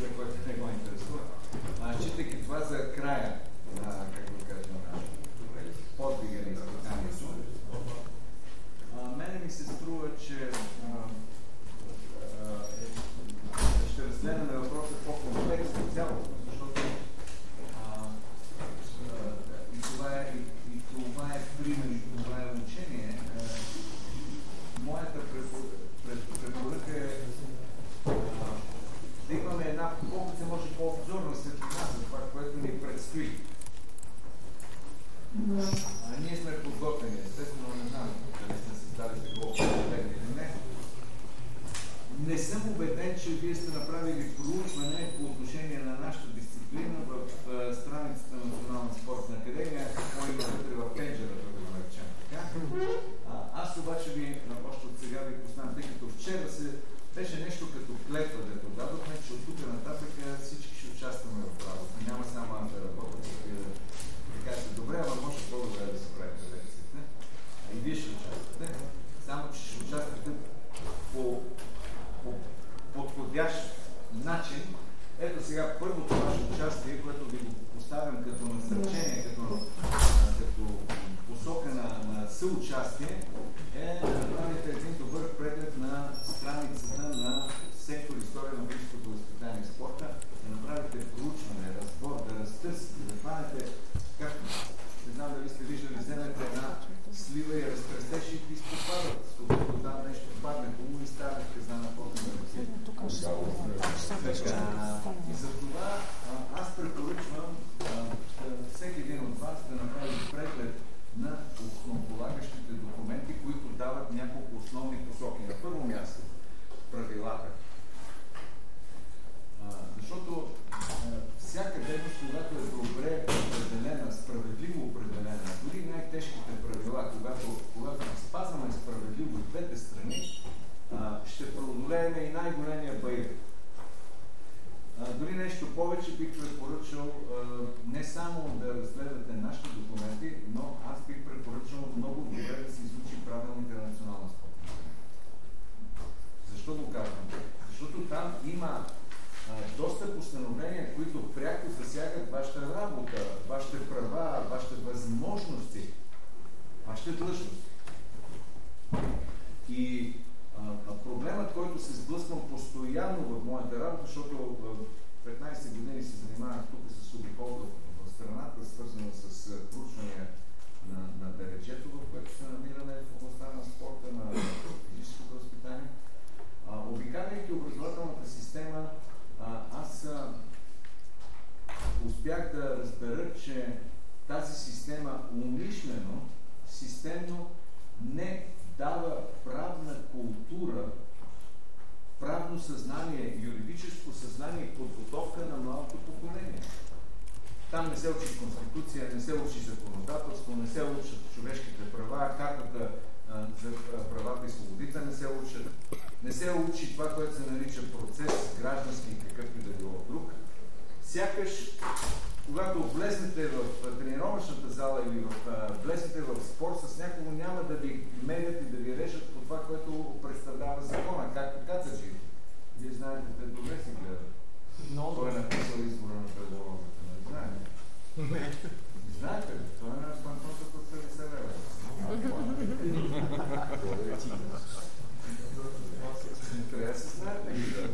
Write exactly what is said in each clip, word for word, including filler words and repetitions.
за който не го интересува. А, считайки това за края на, как го кажа, на подвига на изпитанието, мене ми се струва, че а, а, е, ще разгледаме въпроса по-комплексно цялото, защото а, а, и, това е, и, и това е пример, и това е учение. А, моята препоръка е а, да имаме една колкото се може по-обзорна светлина за това, което ни предстои. А ние сме подготвени, естествено не знам дали сме създали такова впечатление или не. Не съм убеден, че вие сте направили проучване по отношение на нашата дисциплина в uh, страницата на Национална спортна академия, какво има вътре в пенджера, да го наречем така. А, аз обаче ви, още от сега ви познавам, тъй като вчера се беше нещо като клетва, дето дадохме, че от тук нататък всички ще участваме в работа. Няма само аз да работя, да кажете, добре, ама може по-добре да се правите лекциите. А и вие ще участвате. Само, че ще участвате по, по подходящ начин. Ето сега първото ваше участие, което ви го поставям като насърчение, като, като посока на, на съучастие, е да направите един добър преглед на страницата на сектор История на физическото възпитание и спорта, да направите проучване, разбор, да разтърсите, да хванете, както не знам дали сте виждали, вземете една слива и разтрестеш и ти изпопадат, когато там нещо падне, хубаво и става каза на фото на ръцете. И за това аз препоръчвам всеки един от вас да направи преглед на основополагащите документи, които дават няколко основни посоки. На първо място правилата. А, защото а, всяка дейност, когато е добре определена, справедливо определена, дори най-тежките правила, когато, когато спазваме справедливо от двете страни, а, ще преодолеем и най-големия баир. Дори нещо повече бих препоръчал а, не само да разгледате нашите документи, но аз бих препоръчал много добре да се изучи правилните на Национална спортна. Защо го казвам? Защото там има а, доста постановления, които пряко засягат вашата работа, вашите права, вашите възможности, вашите длъжности. И а, проблемът, който се сблъсквам постоянно в моята работа, защото петнайсет години се занимавах тук с обиколка в страната, свързана с проучвания на, на дереджето, в което се намираме в областта на спорта, на физическото възпитание. Обикаляйки образователната система, а, аз а, успях да разбера, че тази система умишлено, системно не дава правна култура, правно съзнание, юридическо съзнание и подготовка на младото поколение. Там не се учи конституция, не се учи законодателство, не се учат човешките права, картата а, за правата и свободите не се учат, не се учи това, което се нарича процес граждански и какъвто и да било друг. Сякаш, когато влезнете в тренировъчната зала или в, влезнете в спор с някого, няма да ви мерят и да ви режат по това, което представлява закона, както Кацаджи. Вие знаете, те добре си гледат. Но... Той е написал избора на предологата, не знаете? Не. Знаете ли? Той е на спантонката от петдесет лева. Трябва да се знаете.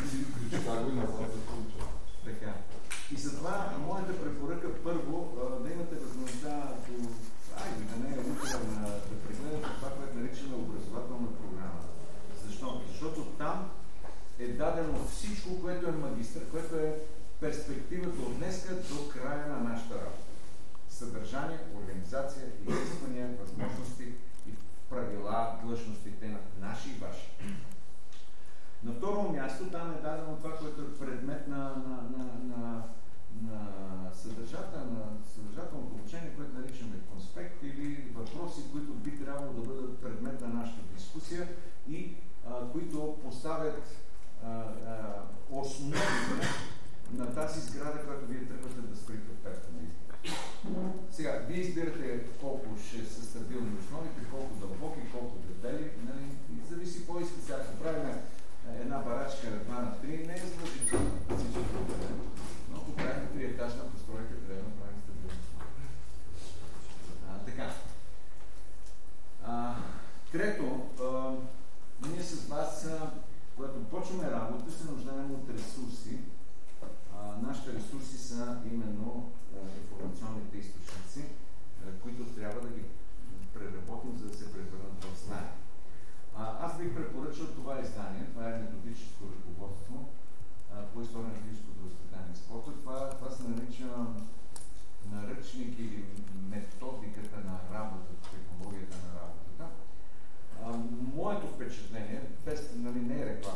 Така. И затова моята препоръка първо да имате възможността айде да не е утре да прегледате това, което наричаме образователна програма. Защо? Защото там е дадено всичко, което е магистър, което е перспективата от днеска до края на нашата работа. Съдържание, организация, изисквания, възможности и правила, длъжностите на наши и ваши. На второ място там е дадено това, което е предмет на, на, на, на, на съдържателно обучение, което наричаме конспект или въпроси, които би трябвало да бъдат предмет на нашата дискусия и а, които поставят а, а, основите на тази сграда, която вие трябвате да строите в петата на избор. Сега, вие избирате колко ще са стабилни основите, колко дълбоки, колко дебели, нали? Зависи по иска сега. Ако правим една барачка два на три, не е задължително всички. трето, а, ние с вас, а, когато почваме работа, се нуждаем от ресурси. А, нашите ресурси са именно а, информационните източници, а, които трябва да ги преработим, за да се превърнат в знания. А, аз бих препоръчал това издание. Това е методическо ръководство а, по история на физическото възпитание и спорта. Това, това се нарича наръчник или методиката на работата, технологията на работата. А, моето впечатление, без, нали, не е реклама,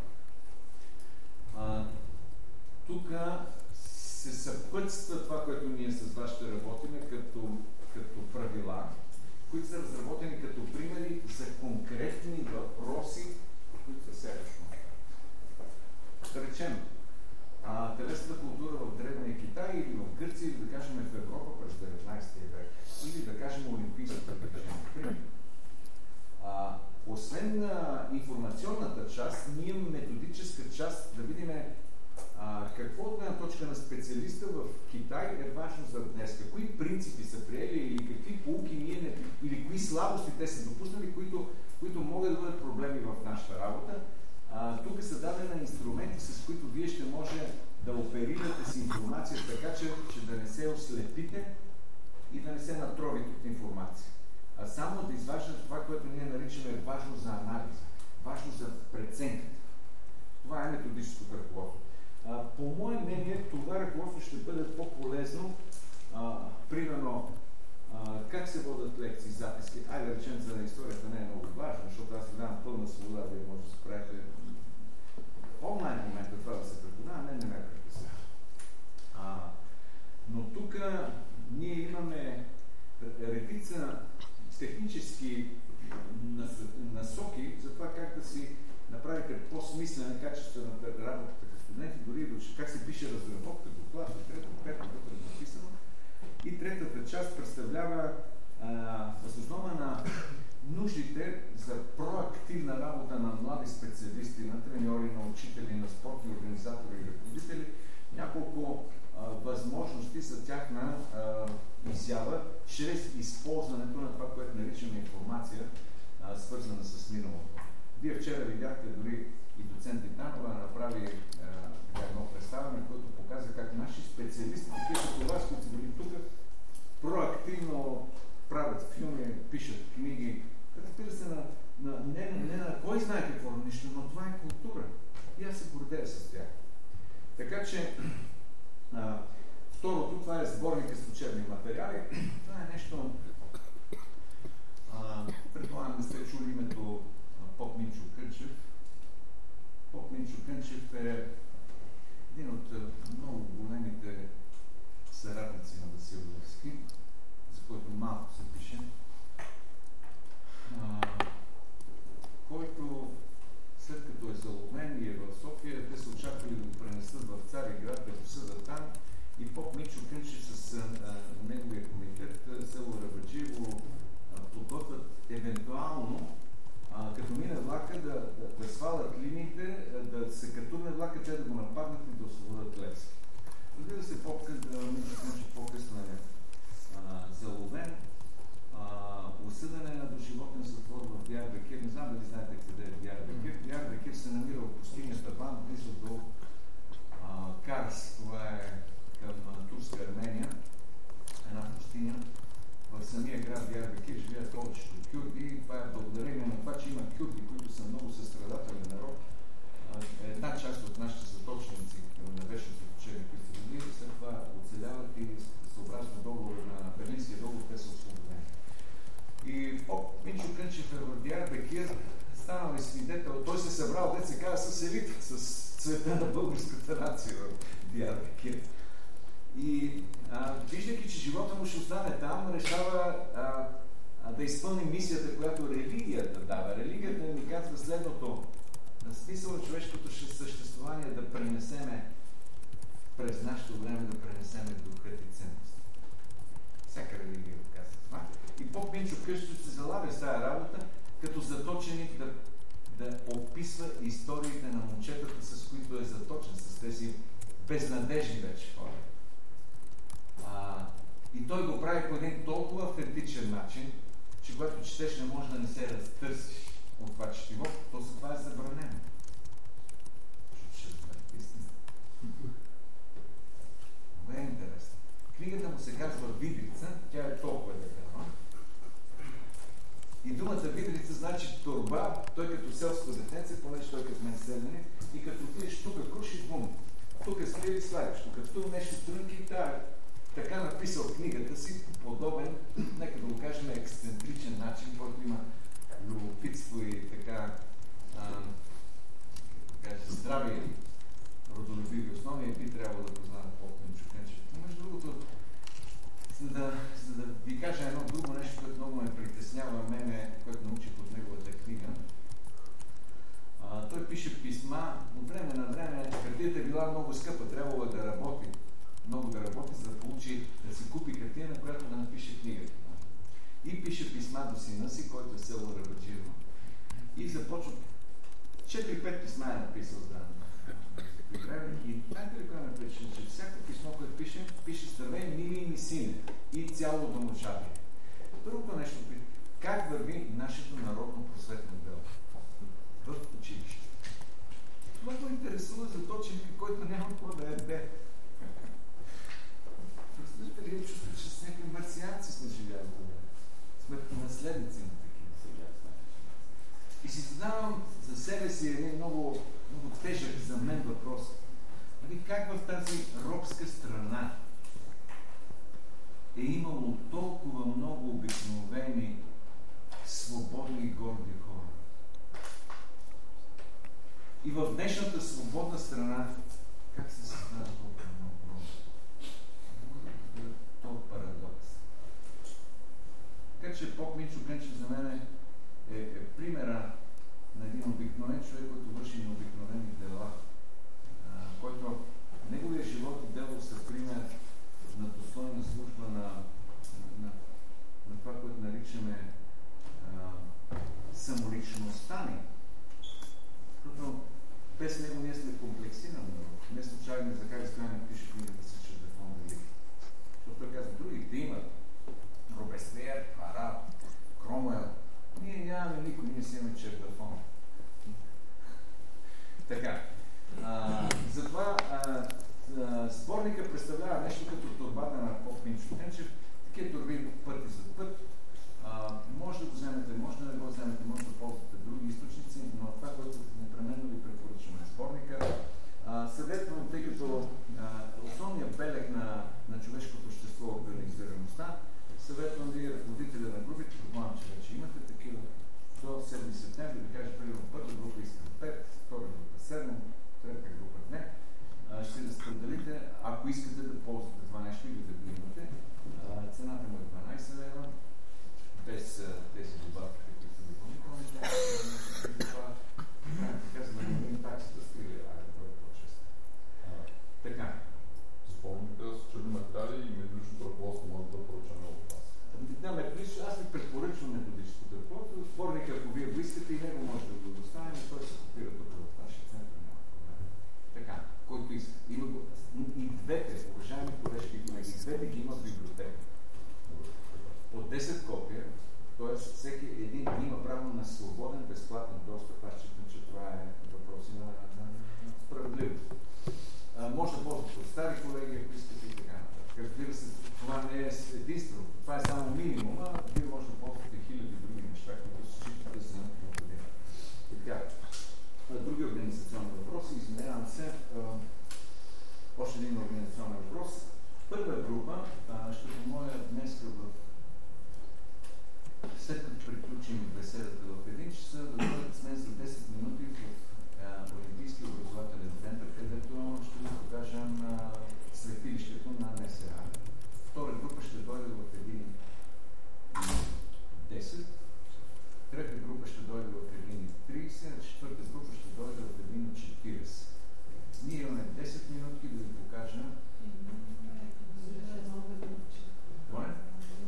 тук се съпътства това, което ние с вас ще работим като, като правила, които са разработени като примери за конкретни въпроси, които са сегашно. Да речем, а, телесната култура в Древния Китай или в Гърция, или да кажем в Европа през деветнайсети век, или да кажем олимпийската движение. А, освен на информационната част, ние имаме методическа част да видим а, какво от една точка на специалиста в Китай е важно за днес. Кои принципи са приели или какви поуки ние не, или кои слабости те са допуснали, които, които могат да бъдат проблеми в нашата работа. А, тук са дадени инструменти, с които вие ще може да оперирате с информация, така че, че да не се ослепите и да не се натровите от информация. А само да изваждате това, което ние наричаме важно за анализа, важно за преценката. Това е методическото ръководство. А, по мое мнение, това ръководство ще бъде по-полезно, а, примерно, а, как се водят лекции, записки. Айде да речем, за историята не е много важно, защото аз ви давам пълна свобода, вие може да се правите онлайн момента това да се преподава, мен не ме преподава. Но тук ние имаме редица технически насоки за това как да си направите по-смислена, качествената работа като студенти, дори как се пише разработка, доклад, трето, пето, което е написано. И третата част представлява въз основа на нуждите за проактивна работа на млади специалисти, на треньори, на учители, на спортни организатори и ръководители, няколко а, възможности за тяхна а, изява, чрез използването на това, което наричаме информация, а, свързана с миналото. Вие вчера видяхте дори и доцент Титанова направи а, едно представяне, което показва как наши специалисти, такива като вас, които са били тук, проактивно правят филми, пишат книги. Разбира се, на, на, не, не на кой знае какво нищо, но това е култура. И аз се гордея с тях. Така че, а, второто, това е сборника с учебни материали. Това е нещо, а, предполагам да сте чули името Поп Минчо Кънчев. Поп Минчо Кънчев е един от много големите съратници на Васил Левски, за който малко се пише, а, който след като е заловен и е в София, те са очаквали да го пренесат в Цариград, да го съдат там, и Поп Минчо Кънчев с а, неговия комитет, село Рабаджиево, подготвят евентуално, а, като мине влака, да, да, да свалят линиите, да се катурне влака, те да го нападнат и да освободят Левски. Разбира се, Минчо Кънчев по-късно е заловен, осъден е на доживотен затвор в Диарбекир. Не знам дали знаете къде е Диарбекир. Диарбекир се намира в пустинята Ван, близо до а, Карс. Това е към турска Армения. Една пустиня. В самия град Диарбекир живеят повечето кюрди. Това е благодарение на това, че има кюрди, които са много състрадателен народ. Една част от нашите заточници на вечното учение, които са били, след това оцеляват и съобразно договора на Берлинския договор, те са освободени. И Поп Минчо Кънчев е в Диарбекир, станал е свидетел, той се събрал, дет се казва, с елита, с цвета на българската нация в Диарбекир. И а, виждайки, че живота му ще остане там, решава а, а, да изпълни мисията, която религията дава. Религията ни казва следното: на смисъл на човешкото съществувание да пренесеме през нашето време, да пренесеме духът и ценност. Всяка религия казва това. И Поп Минчо Кънчев се залавя с тази работа, като заточеник да, да описва историите на момчетата, с които е заточен, с тези безнадежни вече хора. А, и той го прави по един толкова автентичен начин, че когато четеш не може да не се разтърсиш от това четиво, то за това е забранено. Много е интересно. Книгата му се казва Видрица, тя е толкова дебела. И думата Видрица значи торба, той като селско детенце, понеже той като мен селени, и като отидеш тук крушиш бум. Тук скриви слагаш, тук тук нещо трънки и тая. Така написал книгата си по подобен, нека да го кажем, ексцентричен начин, който има любопитство и така а, кажа, здрави родолюбиви основи, би трябвало да познава по-Минчо Кънчев. Но между другото, за да, за да ви кажа едно друго нещо, което много ме притеснява мене, което научих от неговата книга. А, той пише писма, от време на време, хартията е била много скъпа, трябвало да работи, много да работи, за да получи, да си купи хартия, на която да напише книгата. И пише писма до сина си, който е село Рабаджиево. И започва, четири-пет писма е написал за и знаете ли кой ме причина, че всяко писмо, което пише, пише здравей, мили ми сине и цяло домочадие. Другото нещо, как върви нашето народно просветно дело в училище? Това го интересува за точеника, който няма какво да яде. Представете ли, чувствате, че с някакви марсианци сме живяли? Сме наследници на такива сега. И си задавам за себе си един много, много тежък за мен въпрос. Ами как в тази робска страна е имало толкова много обикновени, свободни и горди хора? И в днешната свободна страна как се създава толкова много хора? Това е парадокс. Така че поп Минчо Кънчев за мен е, е, е примера на един обикновен човек, който върши необикновени дела, а, който неговия живот и дело са пример на достойна служба на, на, на това, което наричаме а, самоличността ни. Защото без него ние сме комплексирани. Не случайно за как Стоян пише книгата си, че да фонда Велики. Защото той казва, другите имат Робеспиер, Парад, Кромуел. Ние нямаме никой, ние си имаме чердафон. Така. А, затова а, а, сборника представлява нещо като турбата на поп Минчо Кънчев. Такива турби пъти за път. А, може да го вземете, може да не го вземете, може да ползвате други източници, но това, което непременно ви препоръчваме сборника. А, съветвам, тъй като а, основният белег на, на човешкото общество е организираността, съветвам ви ръководителя на групите, предполагам, че вече имате такива, до седми септември, да кажа, примерно първа група иска пет, втора група седем, трета група не. А, ще разпределите, ако искате да ползвате това нещо или да го имате. А, цената му е дванайсет лева, без тези добавки, които са допълнителни. Така, за да намалим таксата, с три лева, да бъде по-често. Така. Спомните да са черни материали и методичното ръководство може да поръчаме от вас. Да, методично, аз ви препоръчвам методическото ръководство. Сборника, ако вие го искате, и него може да го доставим, и той се копира тук в нашия център. Така, който иска. Има го. И двете, уважаеми колежки и колеги, двете ги има в библиотека. От десет копия, т.е. всеки един има право на свободен, безплатен достъп. Аз считам, че това е въпрос на, на, на справедливост. А, може да ползвате от стари колеги, ако искате и така нататък. Разбира се, това не е единствено. Това е само минимума, вие може да ползвате хиляди други неща, които се считате за необходими. И така, други организационни въпроси, изменявам се. А, още един организационен въпрос. Първа група, а, ще помоля днес в след като приключим беседата в един часа, да бъдат с мен за десет минути в Олимпийския образователен център, където ще ви покажем а, светилището на НСА. Втора група ще дойде в един и десет, трета група ще дойде в един и трийсет, четвърта група ще дойде в един и четирийсет. Ние имаме десет минутки да ви покажем. Това е?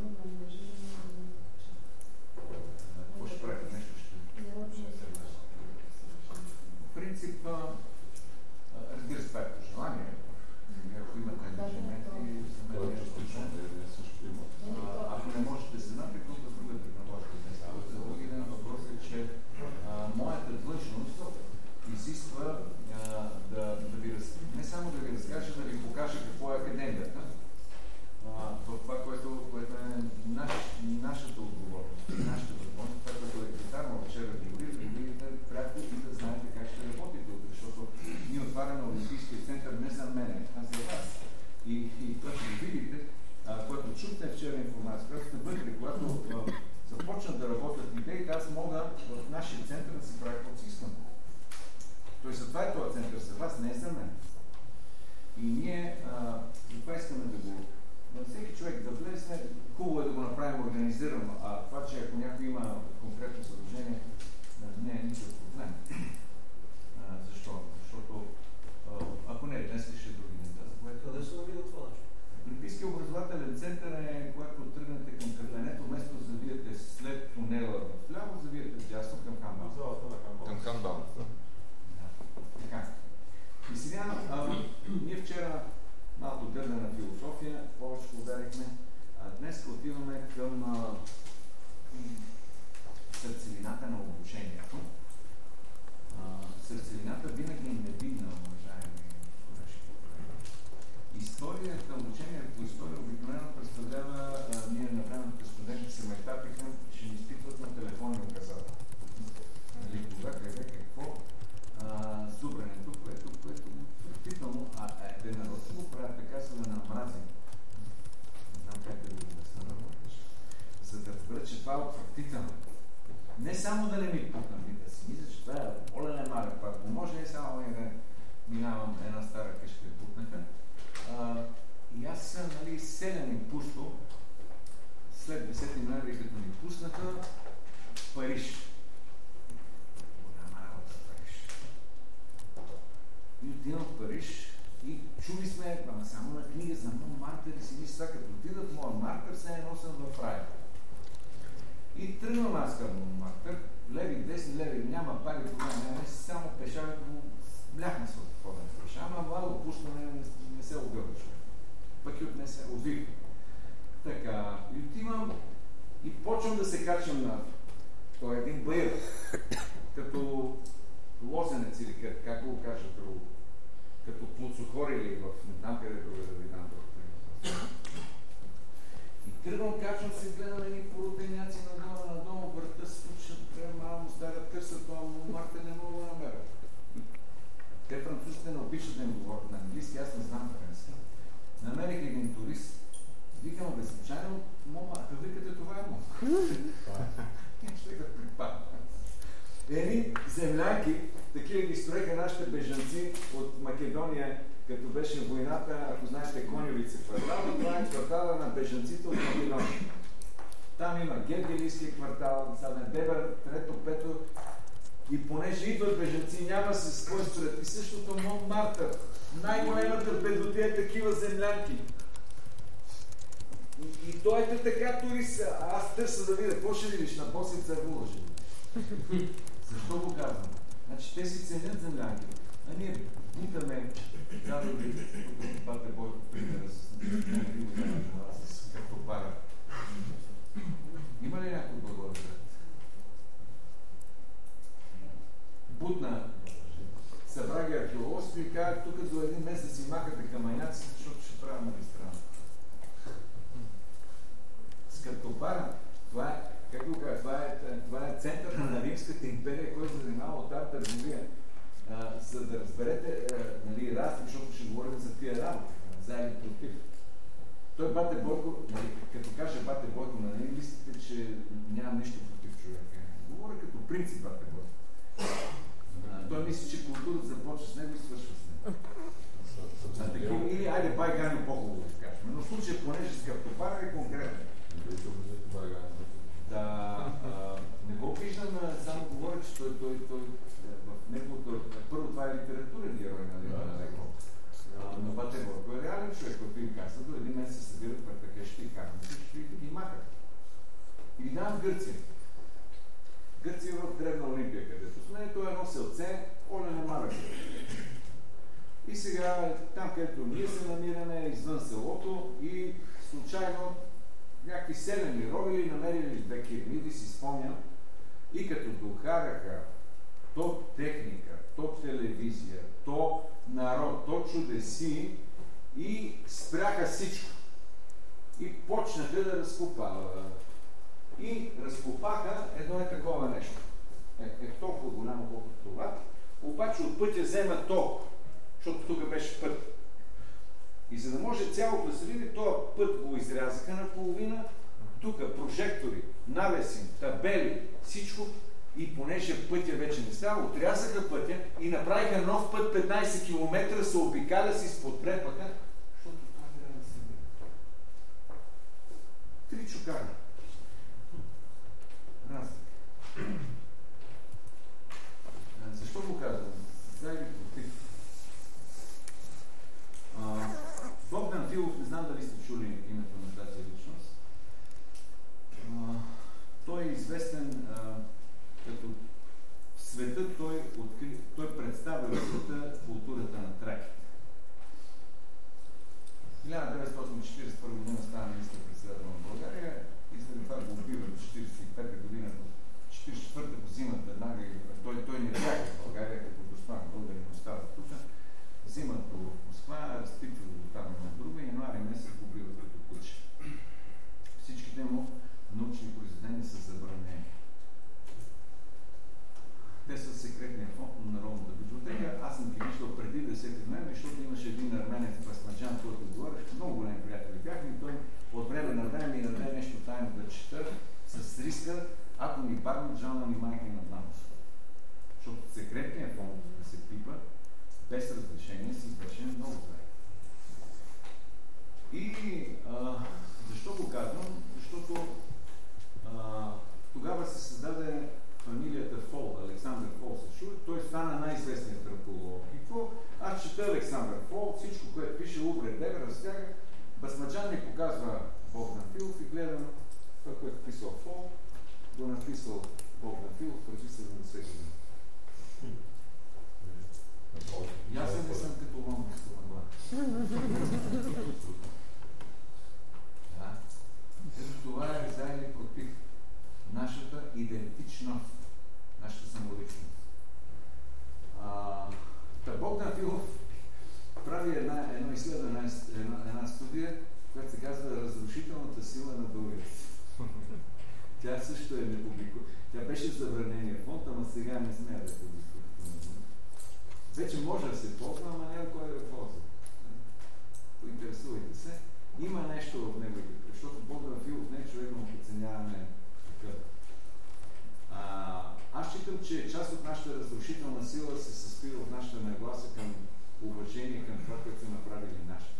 Какво ще правите? Нещо ще... В принцип, разбира се, това е по желание. ние а, това искаме да го... Всеки човек да влезе, хубаво е да го направим организирано, а това, че ако някой има конкретно задължение, не е никакъв проблем. А, защо? Защото а, ако не, днес ще е други ден. Къде се намира това нещо? Олимпийския образователен център е, когато тръгнете към кафенето, вместо да завиете след тунела вляво, завиете вдясно към Хамбал. Към Хамбал. Да. Така. И сега, а, ние вчера малко гледаме на философия, повече ударихме, а днес отиваме към а, сърцевината на обучението. А, сърцевината винаги е невидна, уважаеми колежи. Историята, обучението по история обикновено представлява, а, ние на времето студенти се майтапиха, ще ни изпитват на телефонни указатели. Нали, кога, къде, какво, зубрането, което, което действително, а е народно го правят така, за да намразим. Не знам как да го обясня да говориш. За да разбера, че това е отвратително. Не само да не ми пукна да си мисля, че това е оле мале пак. Може не само да минавам една стара къща и пукнаха. А, и аз съм, нали, селен и пусто, след десети ноември, като ни пуснаха, Париж. Голяма работа в Париж. И отивам в Париж и чули сме, ама само на книга за Монмартър и си мисля, като отида в Монмартър, все едно съм в рая. И тръгвам аз към Монмартър, леви, десни, леви, няма пари, тогава няма, само пеша, бляхме се от какво да не пеша, ама младо пусна, не, не, не се огърва човек. Пък и отнесе, отвих. Така, и отивам и почвам да се качам на той един баир, като лозенец или как, как го кажа друго, като плуцохор или в не знам къде друго да ви дам друг. И тръгвам, качвам се, гледам едни породеняци надолу, надолу, върта се случва, трябва малко стара търса, това Монмартър не мога да намеря. Те французите не обичат да им говорят на английски, аз не знам френски. Намерих един турист, викам, бе, случайно, Монмартър, викате, това е Монмартър. Ще го припадна. Едни землянки, такива ги строеха нашите бежанци от Македония, като беше войната, ако знаете, Коньовица квартал, това е квартала на бежанците от Македония. Там има Гергелийския квартал, Саден Дебър, трето, пето. И понеже идват бежанци, няма се с кой строят. И същото Монмартър. Най-големата бедотия е такива землянки. И, и той е така турист, аз търся да видя, какво ще видиш на Босица Рула ще видиш. Защо го казвам? Значи те си ценят землянки. А ние бутаме, казвам ви, бате Бойко, примера с картопара. Има ли някой Благоевград? Бутна, събра ги археолози и казах, тук до един месец си махате камайняците, защото ще правя магистрана. С картопара, това е, как го кажа, това е, това е център на Римската империя, който се занимава от тази търговия. А, за да разберете, а, нали, разлик, защото ще говорим за тия работи, за или против. Той Бате Бойко, нали, като каже Бате Бойко, нали, мислите, че няма нищо против човека. Говоря като принцип Бате Бойко. А, той мисли, че културата започва с него и свършва с него. А, таки, или айде Байгани по-хубаво да кажем. Но в случай, понеже с картопара е конкретно. Да, а, не го виждам, само говоря, че той, той, той в неговото... Първо, това е литературен герой, нали, на него. Но Бате Бойко е реален човек, който им казва, до един месец се събират пред такещите и карници, и ги махат. И ги давам в Гърция. Гърция в Древна Олимпия, където сме, той е едно селце, оле не малък. И сега, там където ние се намираме, извън селото, и случайно някакви селени ровили намерили две кирмиди, си спомням, и като докараха то техника, то телевизия, то народ, то чудеси, и спряха всичко. И почнаха да разкопават. И разкопаха едно е такова нещо. Е, е толкова голямо колкото това. Обаче от пътя взема толкова, защото тук беше път. И за да може цялото да се види, този път го изрязаха наполовина. Тук прожектори, навеси, табели, всичко. и понеже пътя вече не става, отрязаха пътя и направиха нов път петнайсет километра, се обикаля си, спотрепаха, защото това трябва да се види. Три чукари. Разлика. Защо го казвам? За или против? Богдан Филов, не знам дали сте чули името на тази личност. А, той е известен а, като в света, той, откри, той представя в света културата на траките. хиляда деветстотин четирийсет и първа година става министър-председател на България и заради това го убива до четирийсет и пета година, до четирийсет и четвърта го взимат веднага. Той, той не бяга в България, като достоен българин остава тук. Взимат до Москва, разпитват до там на друга и януари месец го убиват като куче. Всичките му научни произведения са забранени. Те са секретния фонд на Народната библиотека. Аз съм ги виждал преди десети ноември, защото имаше един арменец Басмаджан, който говореше, много големи приятели бяхме и той от време на време ми даде нещо тайно да чета с риска, ако ми паднат жена ми майка и над нас. Защото секретният фонд да се пипа без разрешение си беше много трай. И а, защо го казвам? Защото а, тогава се създаде фамилията Фол, Александър Фол се чуе, той стана най-известният антрополог. И какво? Аз чета Александър Фол, всичко, което пише Убре Дебе, разтяга. Басмаджан ми показва Богдан Филов и гледам това, което е писал Фол, го написал Богдан Филов преди седемдесет години. И аз не съм като лондонско това. Да. Ето това е за или против нашата идентичност, нашата самоличност. Та Богдан Филов прави една, едно изследване, една, една студия, която се казва Разрушителната сила на българите. Тя също е непубликувана. Тя беше в забранения фонд, ама сега не смея да публикува. Вече може да се ползва, ама няма кой да ползва. Поинтересувайте се. Има нещо в неговите, защото Богдан Филов не е човек на подценяване такъв. А, аз считам, че част от нашата разрушителна сила се състои от нашата нагласа към уважение към това, което са направили нашите.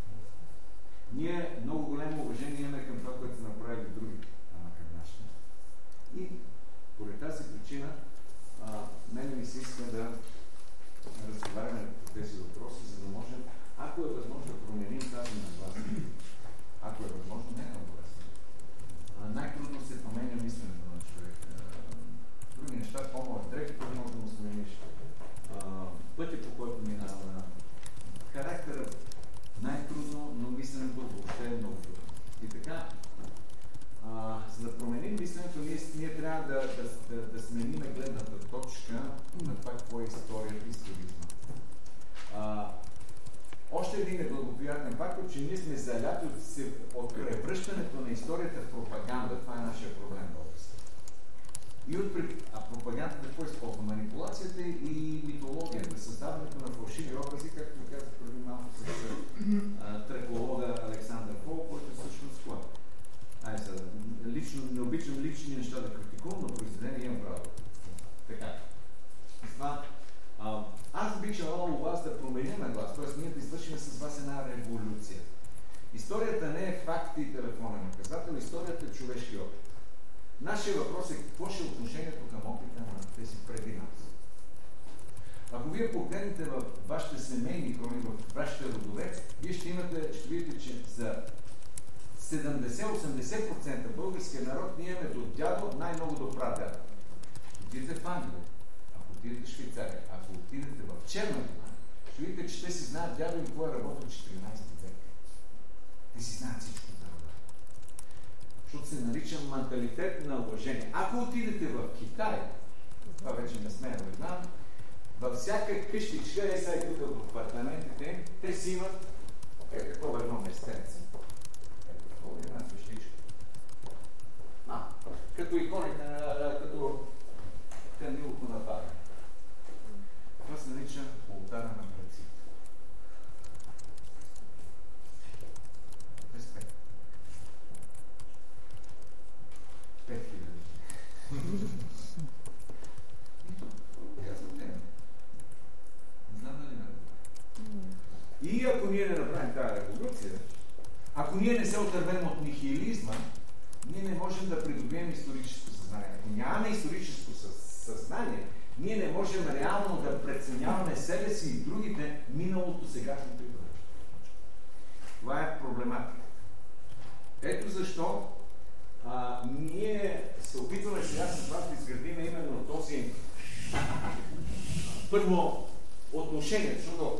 Ние много голямо уважение имаме към това, което са направили други, ама към нашите. И поради тази причина а, мене ми се иска да разговаряме по тези въпроси, за да можем, ако е възможно да променим тази нагласа, ако е възможно, не е нагласа. Най-трудно се променя мисленето на човек. Други неща, по-малък дрехи, който може да му смениш. Пътя, по който минава. Характерът най-трудно, но мисленето въобще е много трудно. И така, а, за да променим мисленето, ние, ние трябва да, да, да, да сменим гледната точка на това, какво е историята и историзма. А, още един неблагоприятен факт е, че ние сме заляти от, от превръщането на историята в пропаганда. Това е нашия проблем в областта. И от, а пропагандата какво използва? Манипулацията и митологията, създаването на фалшиви образи, както ви казах преди малко с а, трехолога Александър Фол, който е всъщност това. Ай, сега, лично, не обичам лични неща да критикувам, но произведение имам право. Така. Това, а, аз бих желал у вас да променим глас, т.е. ние да извършим с вас една революция. Историята не е факт и телефонен указател, историята е човешки опит. Нашия въпрос е какво ще е отношението към опита на тези преди нас. Ако вие погледнете в вашите семейни хрони, в вашите родове, вие ще имате, ще видите, че за седемдесет до осемдесет процента българския народ ние имаме до дядо, най-много до прадядо. Отидете в Англия, ако отидете в Швейцария, ако отидете в Черна гора, ще видите, че те си знаят дядо им кой е работил в четиринайсети век. Те си знаят всичко за рода. Защото се нарича менталитет на уважение. Ако отидете в Китай, това вече не смея да знам, във всяка къщичка, е сега тук в апартаментите, те си имат е, такова едно местенце. Ето, такова една къщичка. А, като иконите, като кандилото на пара. Това се нарича олтара на предците. Респект. Пет хиляди. тази революция, ако ние не се отървем от нихилизма, ние не можем да придобием историческо съзнание. Ако нямаме историческо съзнание, ние не можем реално да преценяваме себе си и другите миналото, сегашното и бъдещето. Това е проблематика. Ето защо а, ние се опитваме сега с вас да изградим именно този първо отношение, защото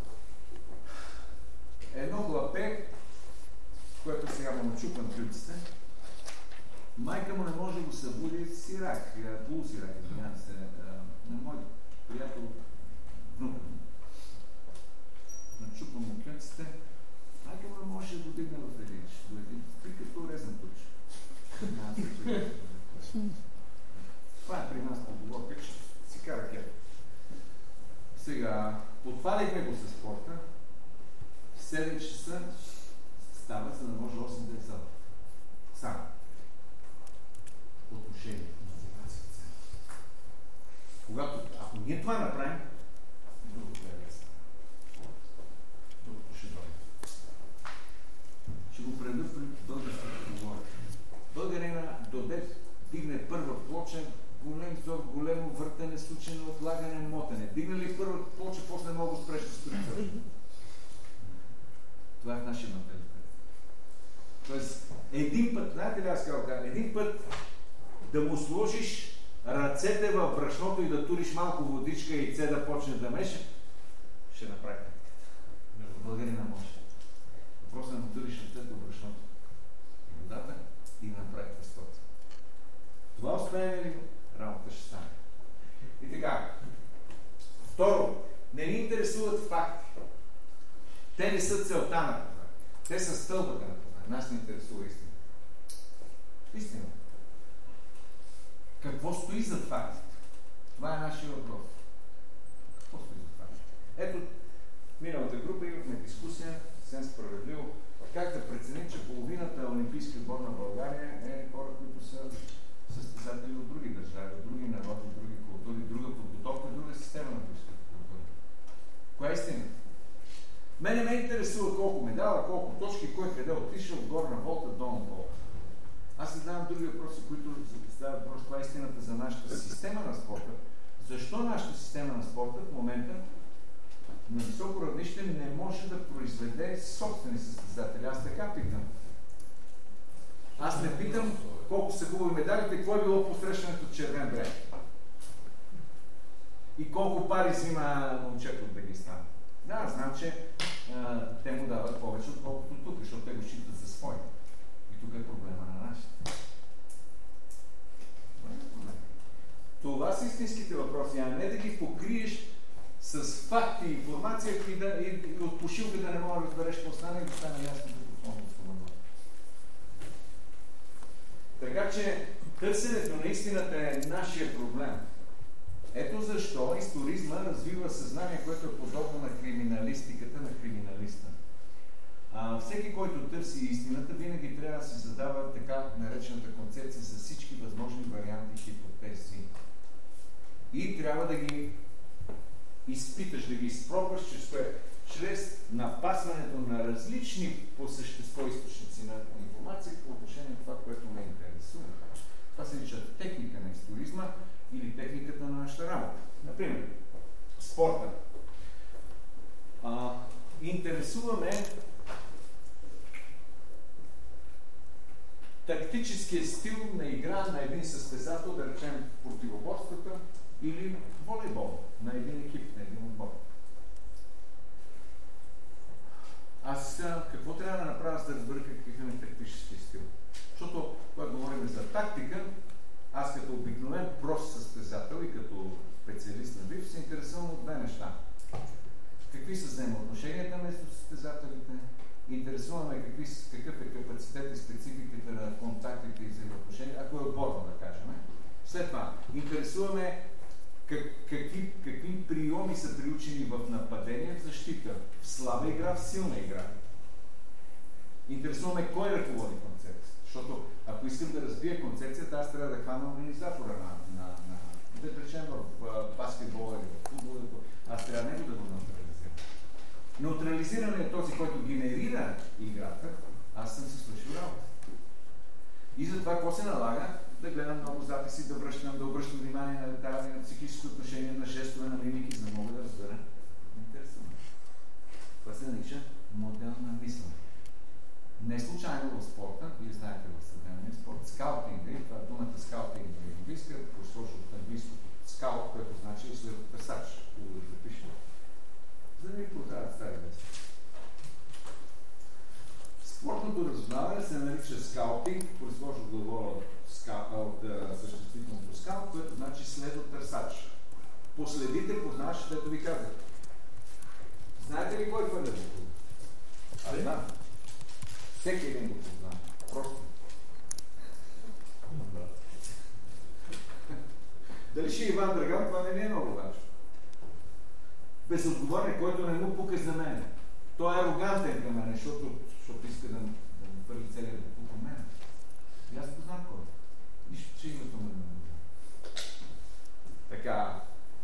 едно хлапе, което сега му начупвам ключите, майка му не може да го събуди сирак, полусирак, извинявам се, на мой приятел внука. Начупвам му ключите, майка му не може да го дигне в единч, до един, при като резен туч. Това е при нас поговорка, че си кара кеп. Сега, подпалихме го със спорта, в седем часа става, за да може осем деца. Само. Отношение. Когато, ако ние това направим, другото е лесно. Другото ще дойде. Ще го преда при българската поговорка. Българина доде дигне първа плоча, голем зор, големо въртене, случайно отлагане, мотене. Дигна ли първа плоча, после не мога да спреш да строи. Това е нашия менталитет. Тоест, един път, знаете ли аз казвам, един път да му сложиш ръцете в брашното и да туриш малко водичка и яйце да почне да меше, ще направи. Българина може. Просто да му туриш ръцете в брашното. Водата и направи тестото. Това успеем ли? Работа ще стане. И така. Второ, не ни интересуват факти. Те не са целта на това. Те са стълбата на това. Нас не интересува истина. Истина. Какво стои зад фактите? Това е нашия въпрос. Какво стои зад фактите? Ето, миналата група имахме дискусия, съвсем справедливо, как да преценим, че половината олимпийски отбор на България е хора, които са състезатели от други държави, от други народи, от други култури, друга подготовка, друга система на олимпийската култура. Коя е истината? Мене ме интересува колко медала, колко точки, кой къде отишъл, горна волта, долна волта. Аз не знам други въпроси, които задават въпрос, това е истината за нашата система на спорта. Защо нашата система на спорта в момента на високо равнище не може да произведе собствени състезатели? Аз така питам. Аз не питам колко са хубави медалите, какво е било посрещането от Червен брег. И колко пари взима момчето от Дагестан. Да, знам, че а, те му дават повече, отколкото тук, защото те го считат за свой. И тук е проблема на нашите. Това са истинските въпроси, а не да ги покриеш с факти и информация и, да, и, и от пошилка да не мога да разбереш какво стане и да стане ясно като основно споменува. Така че търсенето на истината е нашия проблем. Ето защо историзма развива съзнание, което е подобно на криминалистиката на криминалиста. А, всеки, който търси истината, винаги трябва да си задава така наречената концепция за всички възможни варианти, хипотези. И трябва да ги изпиташ, да ги изпробваш чрез, чрез напасването на различни по същество източници на информация по отношение на това, което ме интересува. Това се нарича техника на историзма или техниката на нашата работа. Например, спорта. А, интересуваме тактическия стил на игра на един състезател, да речем противоборствата или волейбол на един екип, на един отбор. Аз какво трябва да направя, за да разбера какъв е тактически стил? Защото, когато говорим за тактика, аз като обикновен прост състезател и като специалист на бив се интересувам от две неща. Какви са взаимоотношенията между състезателите? Интересуваме какви, какъв е капацитет и спецификата на контактите и взаимоотношения, ако е отборно, да кажем. След това, интересуваме как, какви, какви приеми са приучени в нападение, в защита, в слаба игра, в силна игра. Интересуваме кой ръководи концепция. Защото ако искам да разбия концепцията, аз трябва да хвана организатора на, на, на да речем в баскетбола или в футбола, аз трябва него да го натурализирам. Неутрализиран е този, който генерира играта, аз съм си свършил работа. И затова какво се налага? Да гледам много записи, да връщам, да обръщам внимание на детайли, на психическо отношение, на жестове, на мимики, за да мога да разбера. Интересно. Това се нарича модел на мислене. Не случайно в спорта, вие знаете в съвременния спорт, скаутинга, и това думата скаутинг е английска, произхожда от английското скаут, което значи след търсач, хубаво да запишем. За да ви продават стари вести. Спортното разузнаване се нарича скаутинг, произхожда от глава от съществителното скаут, което значи следотърсач. Последите познаваш, дето ви казах. Знаете ли кой е първият? Аз знам. Всеки един го познава. Просто. Дали ще е Иван Драган, това не е много важно. Безотговорен, който не му пука за мен. Той е арогантен към мен, защото, защото иска да, да ми първи целия да пука мен. И аз познам кой. Нищо, че името ме не така.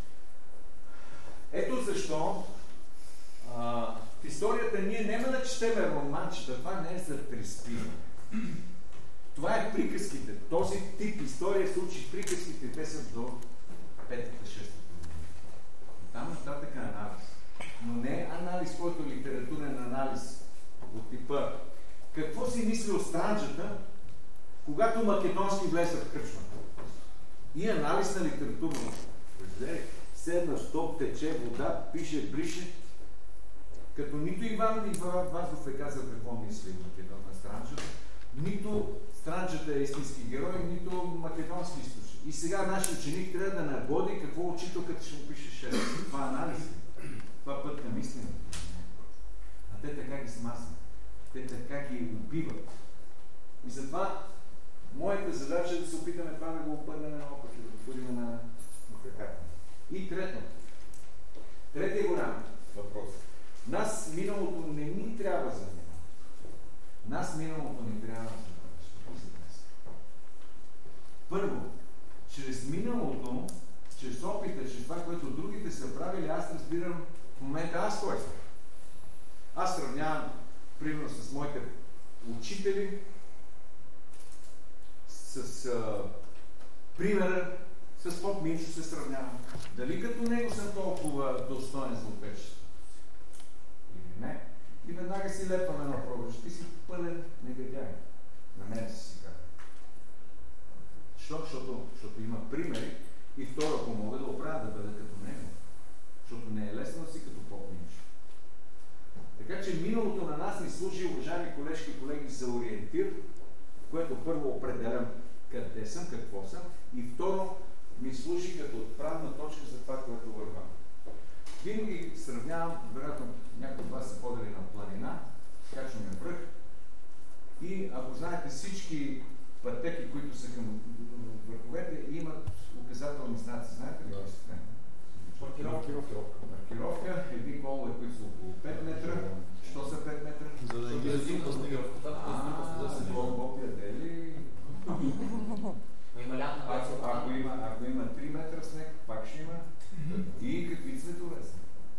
Ето защо а, в историята ние няма да четеме романчета. Това не е за приспиване. Това е приказките. Този тип история се учи в приказките. Те са до петата, шестата година. Там нататък е анализ. Но не анализ, който е литературен анализ от типа. Какво си мислил Странджата, когато македонски влезе в кръчмата? И анализ на литературно. Седна, стоп, тече, вода, пише, брише. Като нито Иван Вазов е казал какво мисли на Странджата, нито Странджата е истински герой, нито македонски източник. И сега нашия ученик трябва да нагоди какво учителката ще му пише шест. Това е анализ. Това път на мисленето. А те така ги смазват. Те така ги убиват. И затова моята задача е да се опитаме това да го обърнем на опът и да го отворим на краката. И трето. Третия голям въпрос. Нас миналото не ни трябва за него. Нас миналото не трябва за днес. Първо, чрез миналото, чрез опита, чрез това, което другите са правили, аз разбирам в момента аз кой съм. Аз сравнявам, примерно, с моите учители, с а, примера, с поп Минчо се сравнявам. Дали като него съм толкова достоен за отечество? Или не? И веднага си лепваме на пробваш. Ти си пълен негодяй. На мен си си казва. Защо? Защото, защото има примери и второ, ако мога да оправя да бъда като него. Защото не е лесно да си като поп Минчо. Така че миналото на нас ни служи, уважаеми колежки и колеги, за ориентир, в което първо определям къде съм, какво съм, и второ ми служи като отправна точка за това, което вървам. Винаги сравнявам, вероятно някои от вас са ходили на планина, качваме връх, и ако знаете всички пътеки, които са към върховете, имат указателни знаци. Знаете ли? Маркировка. Маркировка, едни колове, които са около пет метра. Що са пет метра? За да ги разим по снега в котата, а да се Бог ядели. Ако има, ако има три метра снег, пак ще има. И какви цветове са?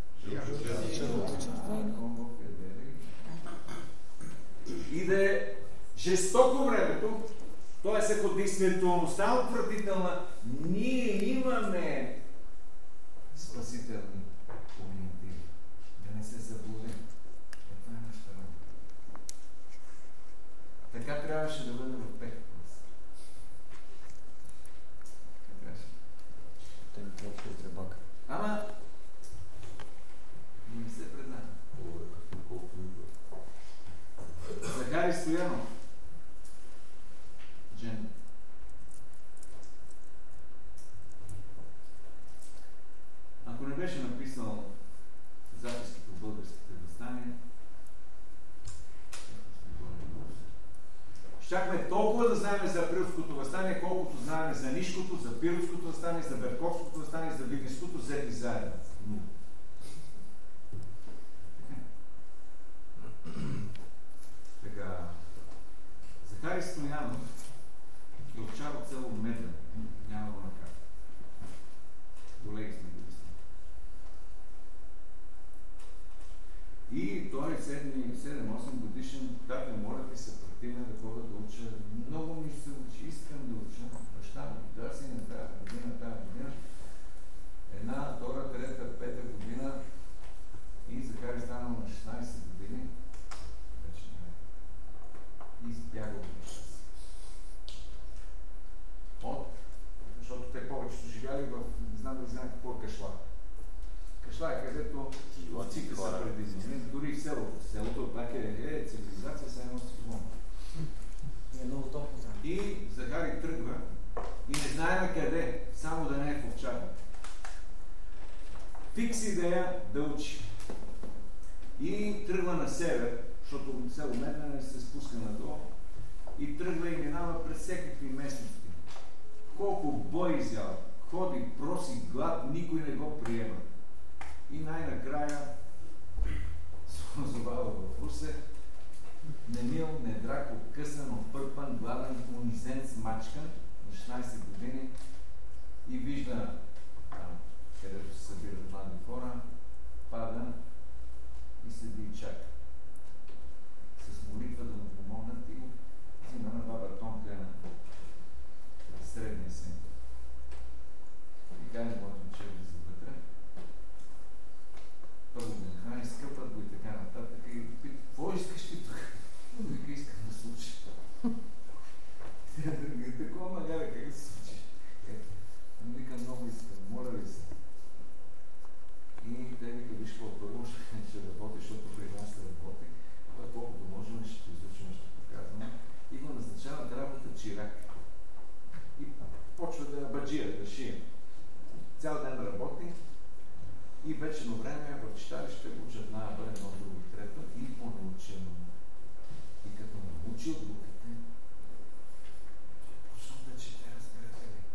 И да е жестоко времето, т.е. ако действителността е отвратителна, ние имаме спасителни ориентири. Да не се заблудим. Това е нашата работа. Така трябваше да бъде в пет клас. Така трябваше. Ама не се преднава. Захари Стоянов. Джен. Ако не беше написал записки по българските въстания, щяхме толкова да знаем за априлското въстание, колкото знаем за Нишкото, за Пиротското въстание, за Берковското въстание, за Видинското, взети заедно. Така, Захари Стоянов е овчар от село Меден. Няма го накара. Колеги сме го седем-осем годишен, тате, моля ти се, прати ме да ходя да уча. Много ми се учи, искам да уча. Баща ми, да си на тази година, тази година. Една, втора, трета, пета година и Захари станал на шестнайсет години. Вече не. И избягал от неща си. От, защото те повечето живяли в, не знам да знаят какво е Кашла. Кашла е където лаците са предизни. Дори в селото. Селото пак е, е цивилизация, сега едно си звон. И е много толкова знам. И Захари тръгва и не знае на къде, само да не е в овчарник. Фикс идея да учи. И тръгва на север, защото село Меднене се спуска надолу, и тръгва и минава през всякакви местности. Колко бой изял, ходи, проси, глад, никой не го приема. И най-накрая се озовава в Русе, немил, недрак, откъсан, опърпан, гладен, унизен, смачкан на шестнайсет години и вижда там, където се събират млади хора, пада и седи и чака. С молитва да му помогнат и го взима на баба Тонка на средния син. И каже моят момче влиза вътре. Първо ме нахрани, скъпат го и така нататък и пита, какво искаш ти тук? Вика, искам да случи. Такова малява, как да се случи? Вика, много искам, моля ви се. И те вика, виж какво, първо ще работи, защото при нас се работи, това колкото можем ще те изучим, ще показваме. И го назначават работа чирак. И почва да е баджия, да шие. Цял ден работи и вечерно време в читалище учат една, едно, друго, трето и по-научено. И като научи от луките, почва да чете, разбирате ли.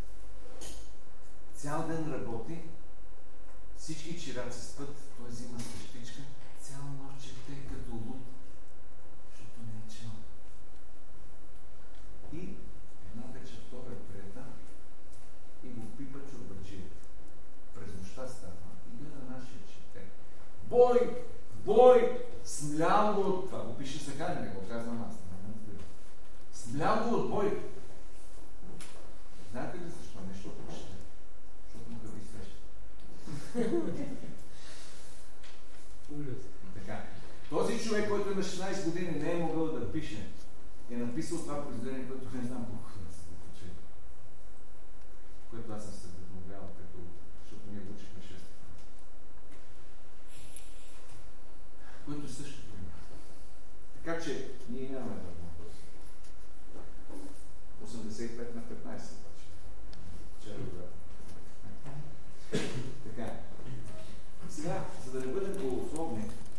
Цял ден работи, всички чираци спът, той взима същичка, цяла нощ чете като луд, защото не е чел. И една вечер, втора е прията и го пипа чорбаджията. През нощта става и гледа нашия чете. Бой! Бой! Смлял го от това. Го пише сега, не го казвам аз. Смлял го от бой. Знаете ли защо? Не, защото чете. Защото му къви среща. Така. Този човек, който е на шестнайсет години, не е могъл да пише. Е написал това произведение, което не знам колко да се получи. Което аз съм се вдъхновявал, като, защото ние го учихме шест. Което също има. Така че ние нямаме да въпрос. осемдесет и пет на петнайсет обаче. Вчера брат. Така. Сега, за да не бъдем голословни,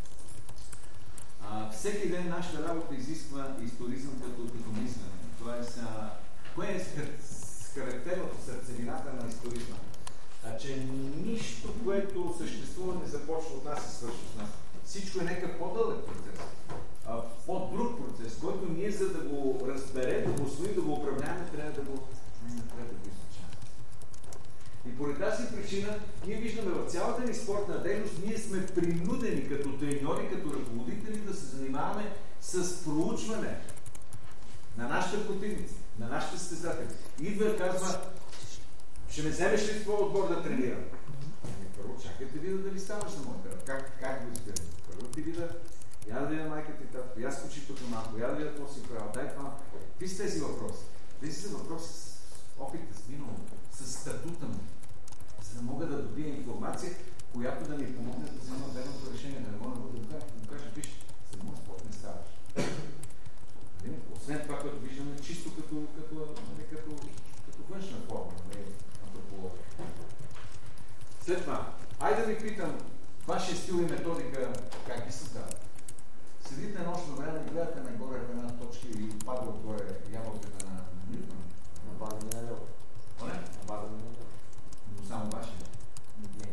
а, всеки ден нашата работа изисква историзъм като, като мислене. Тоест, а, кое е характерното сърцевината на историзма? А, че нищо, което съществува, не започва от нас и свършва с нас. Всичко е някакъв по-дълъг процес, а, по-друг процес, който ние, за да го разберем, да го усвоим, да го управляваме, трябва да го, трябва да го изучаваме. И поради тази причина, ние виждаме в цялата ни спортна дейност, ние сме принудени като треньори, като ръководители да се занимаваме с проучване на нашите противници, на нашите състезатели. Идва и казва, ще ме вземеш ли в твой отбор да тренирам? Първо, чакайте вида дали ставаш на моята ръка. Как, как го избирам? Първо ти вида, я да видя майка ти татко, я скочи тук малко, я да видя какво си правил, дай това. Какви са тези въпроси? Тези са въпроси с опита, с минало, с статута му, за да мога да добия информация, която да ми помогне да взема верното решение, да не мога да го да му кажа, виж, за моят спорт не ставаш. Освен това, което виждаме, чисто като, като, като, като външна форма, антропология. След това, айде да ви питам, вашия стил и методика, как ги създавате? Седите нощно време и гледате нагоре в една точка и отпада отгоре ябълката на Нютон. На база на лево. Оле? На база на лево. Но само вашия? Не.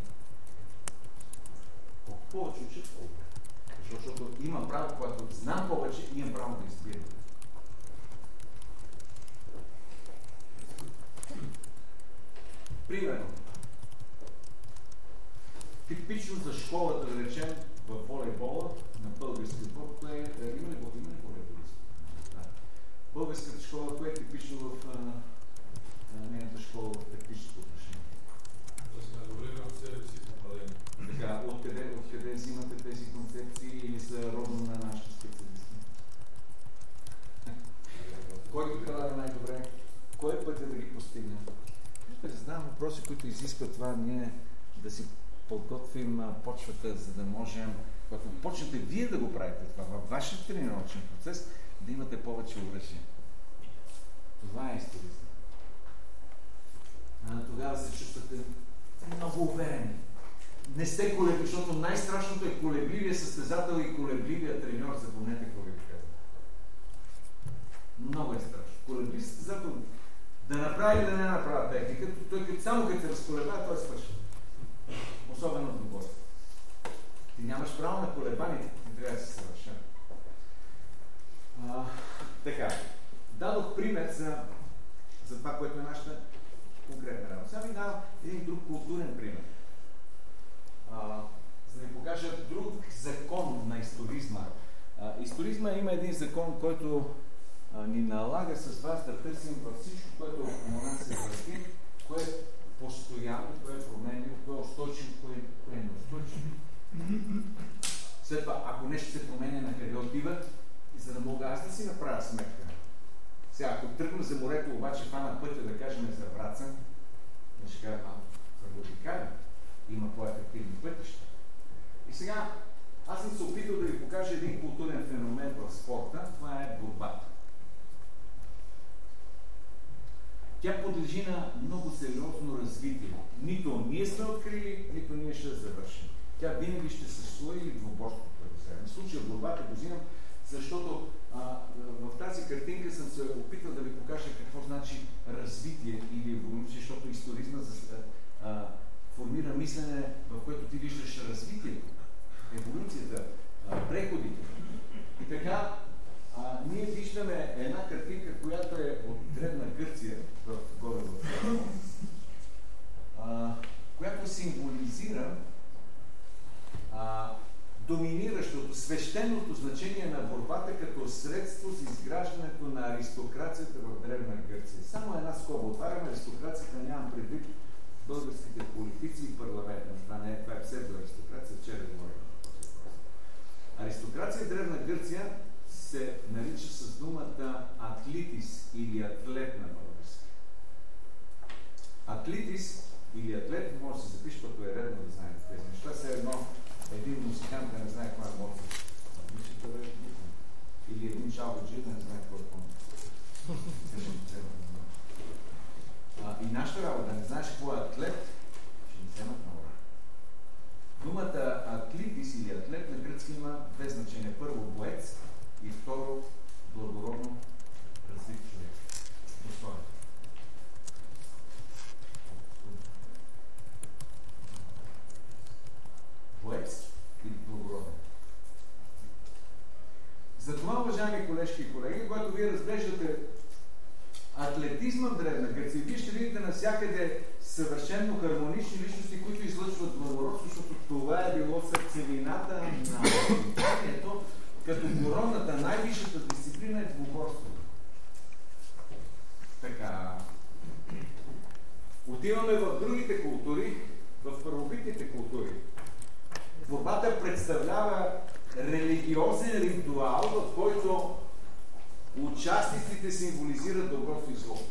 Колко повече учат, колко? Защото имам право, когато знам повече, имам право да избирам. Примерно, типично за школата, да речем, в волейбола, на пълга изисква това ние да си подготвим а, почвата, за да можем, когато почнете вие да го правите това във вашия тренировъчен процес, да имате повече оръжие. Това е историзъм. Тогава се чувствате много уверени. Не сте колебливи, защото най-страшното е колебливия състезател и колебливия треньор. Запомнете какво ви казвам. Много е страшно. Колеблив състезател да направи или да не направи техника, той като, само като се разколебава, той свършва. Особено в добор. Ти нямаш право на колебание, не трябва да се съвършава. Така. Дадох пример за, за това, което е нашата конкретна работа. Сега ви давам един друг културен пример. А, за да ви покажа друг закон на историзма. А, историзма има един закон, който а, ни налага с вас да търсим във всичко, което около нас се върти, кое е постоянно, кое е променливо, кое е устойчиво, кое, кое е неустойчиво. След това, ако нещо се променя, на къде отива, за да мога аз да си направя сметка. Сега, ако тръгна за морето, обаче фана пътя, да кажем, за Враца, да ще кажа, а, Първодикали, има по-ефективни пътища. И сега, аз съм се опитал да ви покажа един културен феномен в спорта, това е борбата. Тя подлежи на много сериозно развитие. Нито ние сме открили, нито ние ще завършим. Тя винаги ще съществува и двуборството. В случая борбата го взимам, защото а, в тази картинка съм се опитал да ви покажа какво значи развитие или еволюция, защото историзма за, а, формира мислене, в което ти виждаш развитие, еволюцията, а, преходите. И така, а, ние виждаме една картинка, която е от Древна Гърция в горе в а, която символизира а, доминиращото, свещеното значение на борбата като средство за изграждането на аристокрацията в Древна Гърция. Само една скоба. Отварям аристокрацията, нямам предвид българските политици и парламента. Това не е, това е псевдоаристокрация, вчера говорим. Аристокрация в Древна Гърция се нарича с думата атлитис или атлет на български. Атлитис или атлет може да се запише, защото е редно да знаете тези неща. Все едно един музикант да не знае какво е Моцарт. Или един жалбаджи да не знае какво е Моцарт. И нашата работа, да не знаеш какво е атлет, ще ни вземат на ура. Думата атлитис или атлет на гръцки има две значения. Първо боец и второ благородно развит човек. Достоен. Боец и благороден. Затова, уважаеми колежки и колеги, когато вие разглеждате атлетизма в Древна Гърция, вие ще видите навсякъде съвършено хармонични личности, които излъчват благородство, защото това е било сърцевината на движението, като коронната, най-висшата дисциплина е двуборството. Така. Отиваме в другите култури, в първобитните култури. Борбата представлява религиозен ритуал, в който участниците символизират доброто и злото.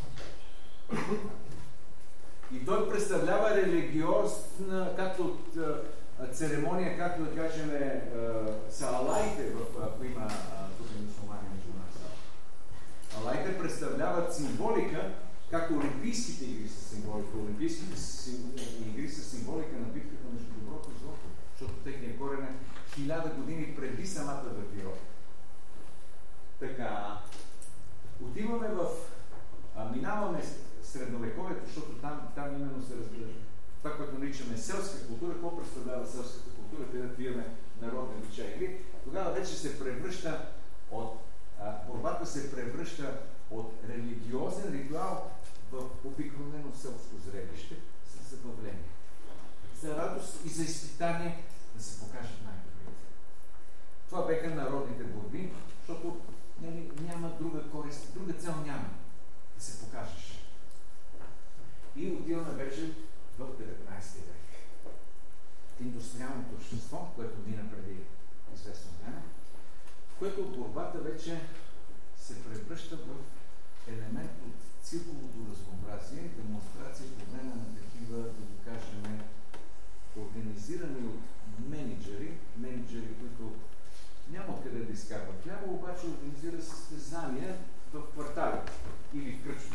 И той представлява религиозна, както церемония, както да кажем, са алаите, ако има тук мюсюлмани между нас. Алаите представляват символика, както олимпийските игри са символика. Олимпийските игри са символика на битката между доброто и злото, защото техният корен е хиляда години преди самата въртировка. Така, отиваме в... А, минаваме средновековието, защото там, там именно се разглежда. Това, което наричаме селска култура, какво представлява селската култура, където имаме народни обичаи. Тогава вече се превръща от... А, борбата се превръща от религиозен ритуал в обикновено селско зрелище с забавление. За радост и за изпитание да се покажат най-добрите. Това беха народните борби, защото нали, няма друга корист, друга цел няма да се покажеш. И отиваме вече в деветнайсети век. Индустриалното общество, което мина преди известно време, в което борбата вече се превръща в елемент от цирковото разнообразие, демонстрация по време на такива, да го кажем, организирани от менеджери, менеджери, които няма къде да изкарват хляба, обаче организира състезания в кварталите или в кръчма.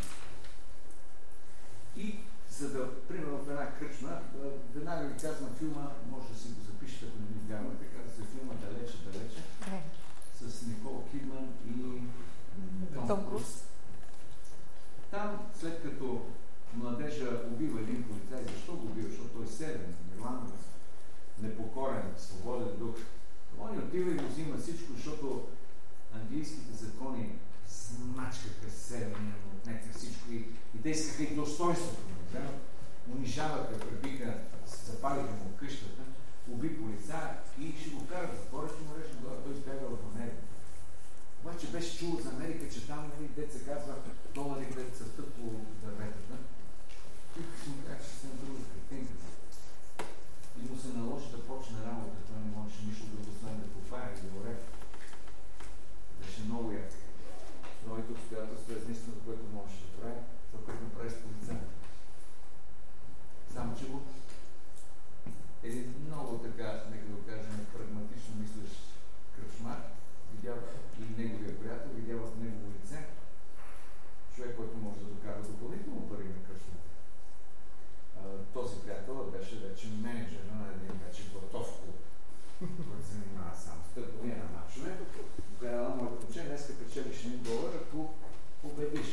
И за да, примерно в една кръчма, веднага ви казвам филма, може да си го запишете, ако не ви вярвате, казва се филма Далече, далече, с Никол Кидман и Том Круз. Там, след като младежа убива един полицай, защо го убива? Защото той е северен, ирландец, непокорен, свободен дух. Он отива и го взима всичко, защото английските закони смачкаха северния, отнеха всичко и, и те искаха и достоинството. Да? Унижаваха, пребиха, запалиха му къщата, уби полицая и ще го карат в затвора, ще му рече глава, той избяга в Америка. Обаче беше чул за Америка, че там нали, деца казва долари, деца цъфтат по дърветата. И си му казва, че съм друга картинката. И му се наложи да почне работа, той не можеше нищо друго, освен да попая и да оре. Беше много як. Новите обстоятелства е единственото, което можеше да прави, това, което направи с полицая. Само, че го един много така, нека да го кажем, прагматично мислещ кръчмар, видя и неговия приятел, видя в негово лице човек, който може да докара допълнително пари на кръчмата. Този приятел беше вече менеджер на един вече готов клуб, който се занимава само с търговия на мачове. Гледала моето момче, днеска печелиш един долар, ако победиш.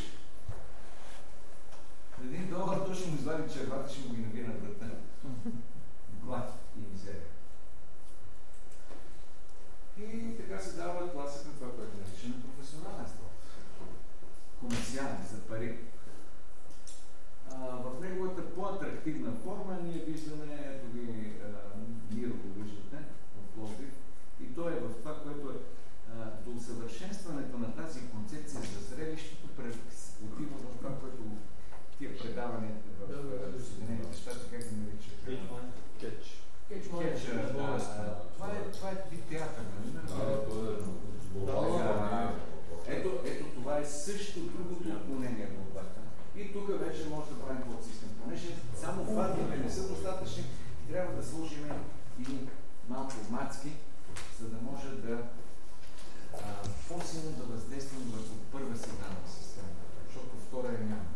Един долар той ще му извади червата, ще му ги нави на врата. Глад и мизерия. И така се дава тласък на това, което наричаме професионален спорт. Комерциален, за пари. А, в неговата по-атрактивна форма ние виждаме, ето ви Миро го виждате в Пловдив, и то е в това, което е а, до усъвършенстването на тази концепция за зрелището отива в това, което тия предавания в Съединените щати, как ги наричат? Кетч. Кетч. Това е вид театър, Ето, ето това е също другото отклонение в борбата. И тук вече може да правим подсистем. Понеже само фактите не са достатъчни, трябва да сложим и малко мацки, за да може да по-силно да въздействаме върху първа сигнална система, защото втора е няма.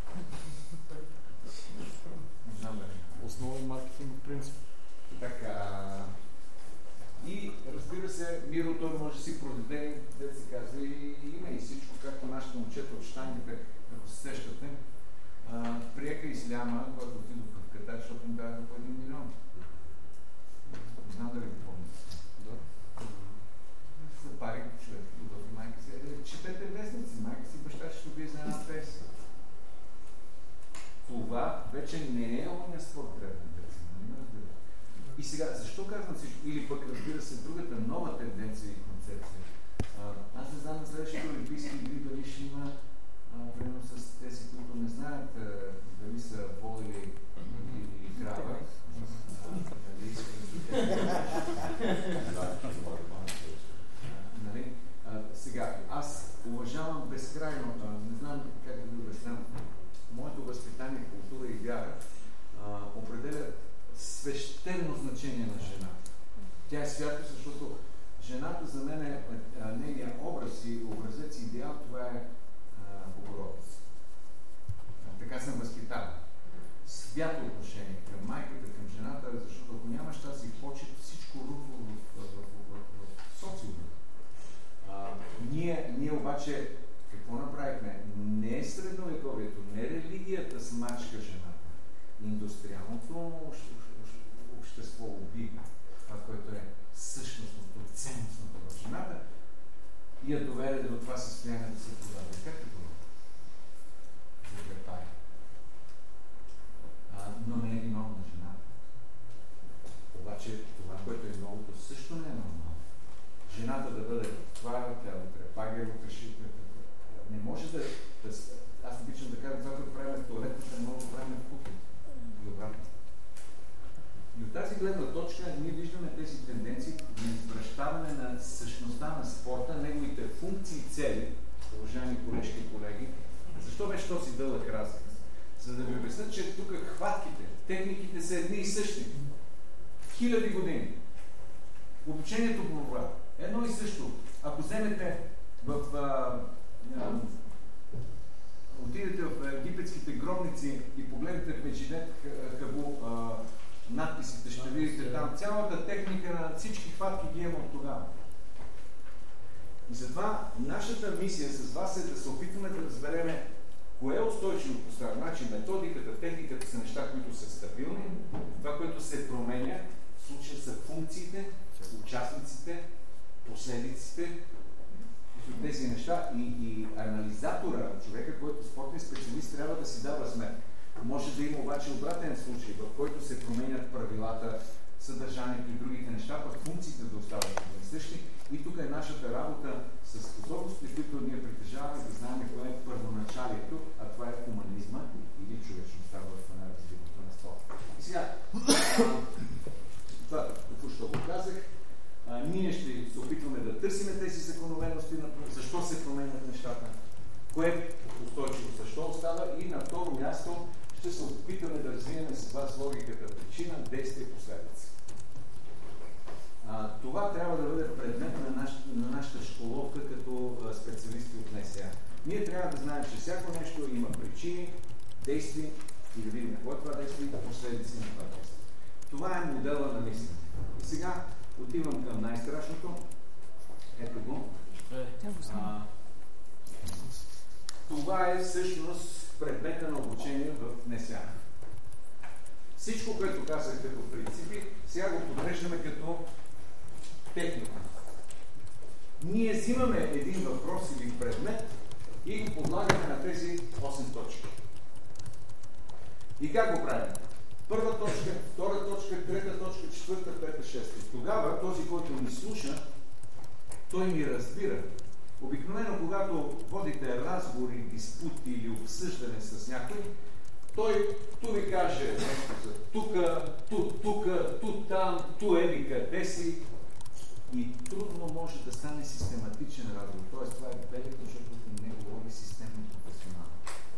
Основен маркетинг принцип. Така. И разбира се, Миро той може да си продаде, да се казва, и има и всичко, както нашите момчета от щангите, ако се сещате, приеха исляма, когато отидох в Катар, защото им даваха по един милион. Не знам дали го помните. Да. Запарих човек, удобни майка си. Четете вестници, майка си, баща ще убие за една песен. Това вече не е ония спорт, трябва да търсим. И сега, защо казвам всичко? Или пък, разбира се, другата нова тенденция и концепция. А, аз не знам на следващите олимпийски игри дали ще има, примерно с тези, които не знаят а, дали са водили или крава. Нали? Сега, аз уважавам безкрайно, не знам как да ви обясням, моето възпитание, култура и вяра а, определят свещено значение на жената. Тя е свята, защото жената за мен е нейният образ и образец и идеал, това е Богородица. Така съм възпитаван. Свято отношение към майката, към жената, защото ако нямаш тази почет, всичко рухва в, в, в, в, в социума. А, ние, ние обаче какво направихме? Не е средновековието, не религията смачка жената. Индустриалното общество уби това, което е същностното, ценностното в жената и я доведе до това състояние да се продаде. Как е това? Закрепая. Но не е виновна жената. Обаче това, което е новото, също не е нормално. Жената да бъде това, тя да трепага, да краши, не може да, да... Аз обичам да кажа, това, което правим в туалетната, не може да правим в кухнята. И обратно. И от тази гледна точка ние виждаме тези тенденции на извращаване на същността на спорта, неговите функции и цели, уважаеми колежки и колеги, Защо беше този дълъг разказ? За да ви обясня, че тук хватките, техниките са едни и същи. Хиляди години. Обучението по това. Едно и също. Ако вземете в... А, а, отидете в египетските гробници и погледнете в Меджидет Кабу надписите, ще видите там цялата техника на всички хватки ги има от тогава. И затова нашата мисия с вас е да се опитваме да разберем кое е устойчиво поставяне. Значи методиката, техниката са неща, които са стабилни. Това, което се променя, в случая са функциите, участниците, последиците, тези неща и, и анализатора, човека, който спортен специалист, трябва да си дава сметка. Може да има обаче обратен случай, в който се променят правилата, съдържанието и другите неща, пък функциите да остават същи. И тук е нашата работа с способности, които ние притежаваме, да знаем кое е първоначалието, а това е хуманизма или човечността в развитието на спорта. И сега, това току-що го казах, а, ние ще се опитваме да търсиме тези закономерности, защо се променят нещата, кое е устойчиво, защо остава и на второ място ще се опитваме да развием с вас логиката причина, действие, последици. А, това трябва да бъде предмет на, наш, на нашата школовка като а, специалисти от НСА. Ние трябва да знаем, че всяко нещо има причини, действия и да видим какво е това действие и последици на това действие. Това е модела на мислене. И сега отивам към най-страшното. Ето го. А, това е всъщност предмета на обучение в НСА. Всичко, което казах като принципи, сега го подреждаме като техника. Ние взимаме един въпрос или предмет и го подлагаме на тези осем точки. И как го правим? Първа точка, втора точка, трета точка, четвърта, пета, шеста. Тогава този, който ни слуша, той ни разбира. Обикновено, когато водите разговори, диспути или обсъждане с някой, той ту ви каже нещо за тука, ту, тука, ту там, ту еди къде си. И трудно може да стане систематичен разговор. Тоест, това е белето, защото не говори системно професионално.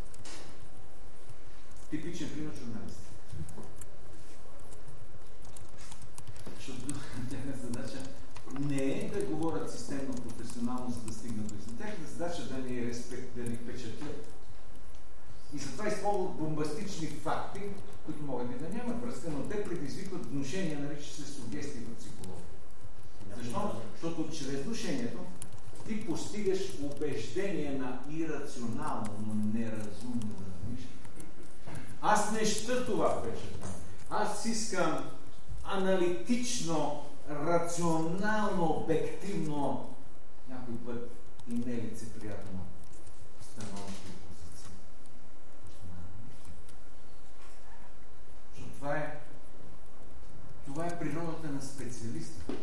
Типичен пример журналист. Защото тяхна задача не е да говорят системно професионално, за да стигнат до истина. Тяхна задача да ни, респект, да ни впечатлят. И затова използват бомбастични факти, които могат и да нямат връзка, но те предизвикват внушения, нарича се сугестии в психология. Защо? Защото чрез внушението ти постигаш убеждение на ирационално, но неразумно размишляне. Аз не ща това впечатление. Аз искам аналитично, рационално, обективно, някой път и нелицеприятно становище и позиция. Защото това е това е природата на специалиста.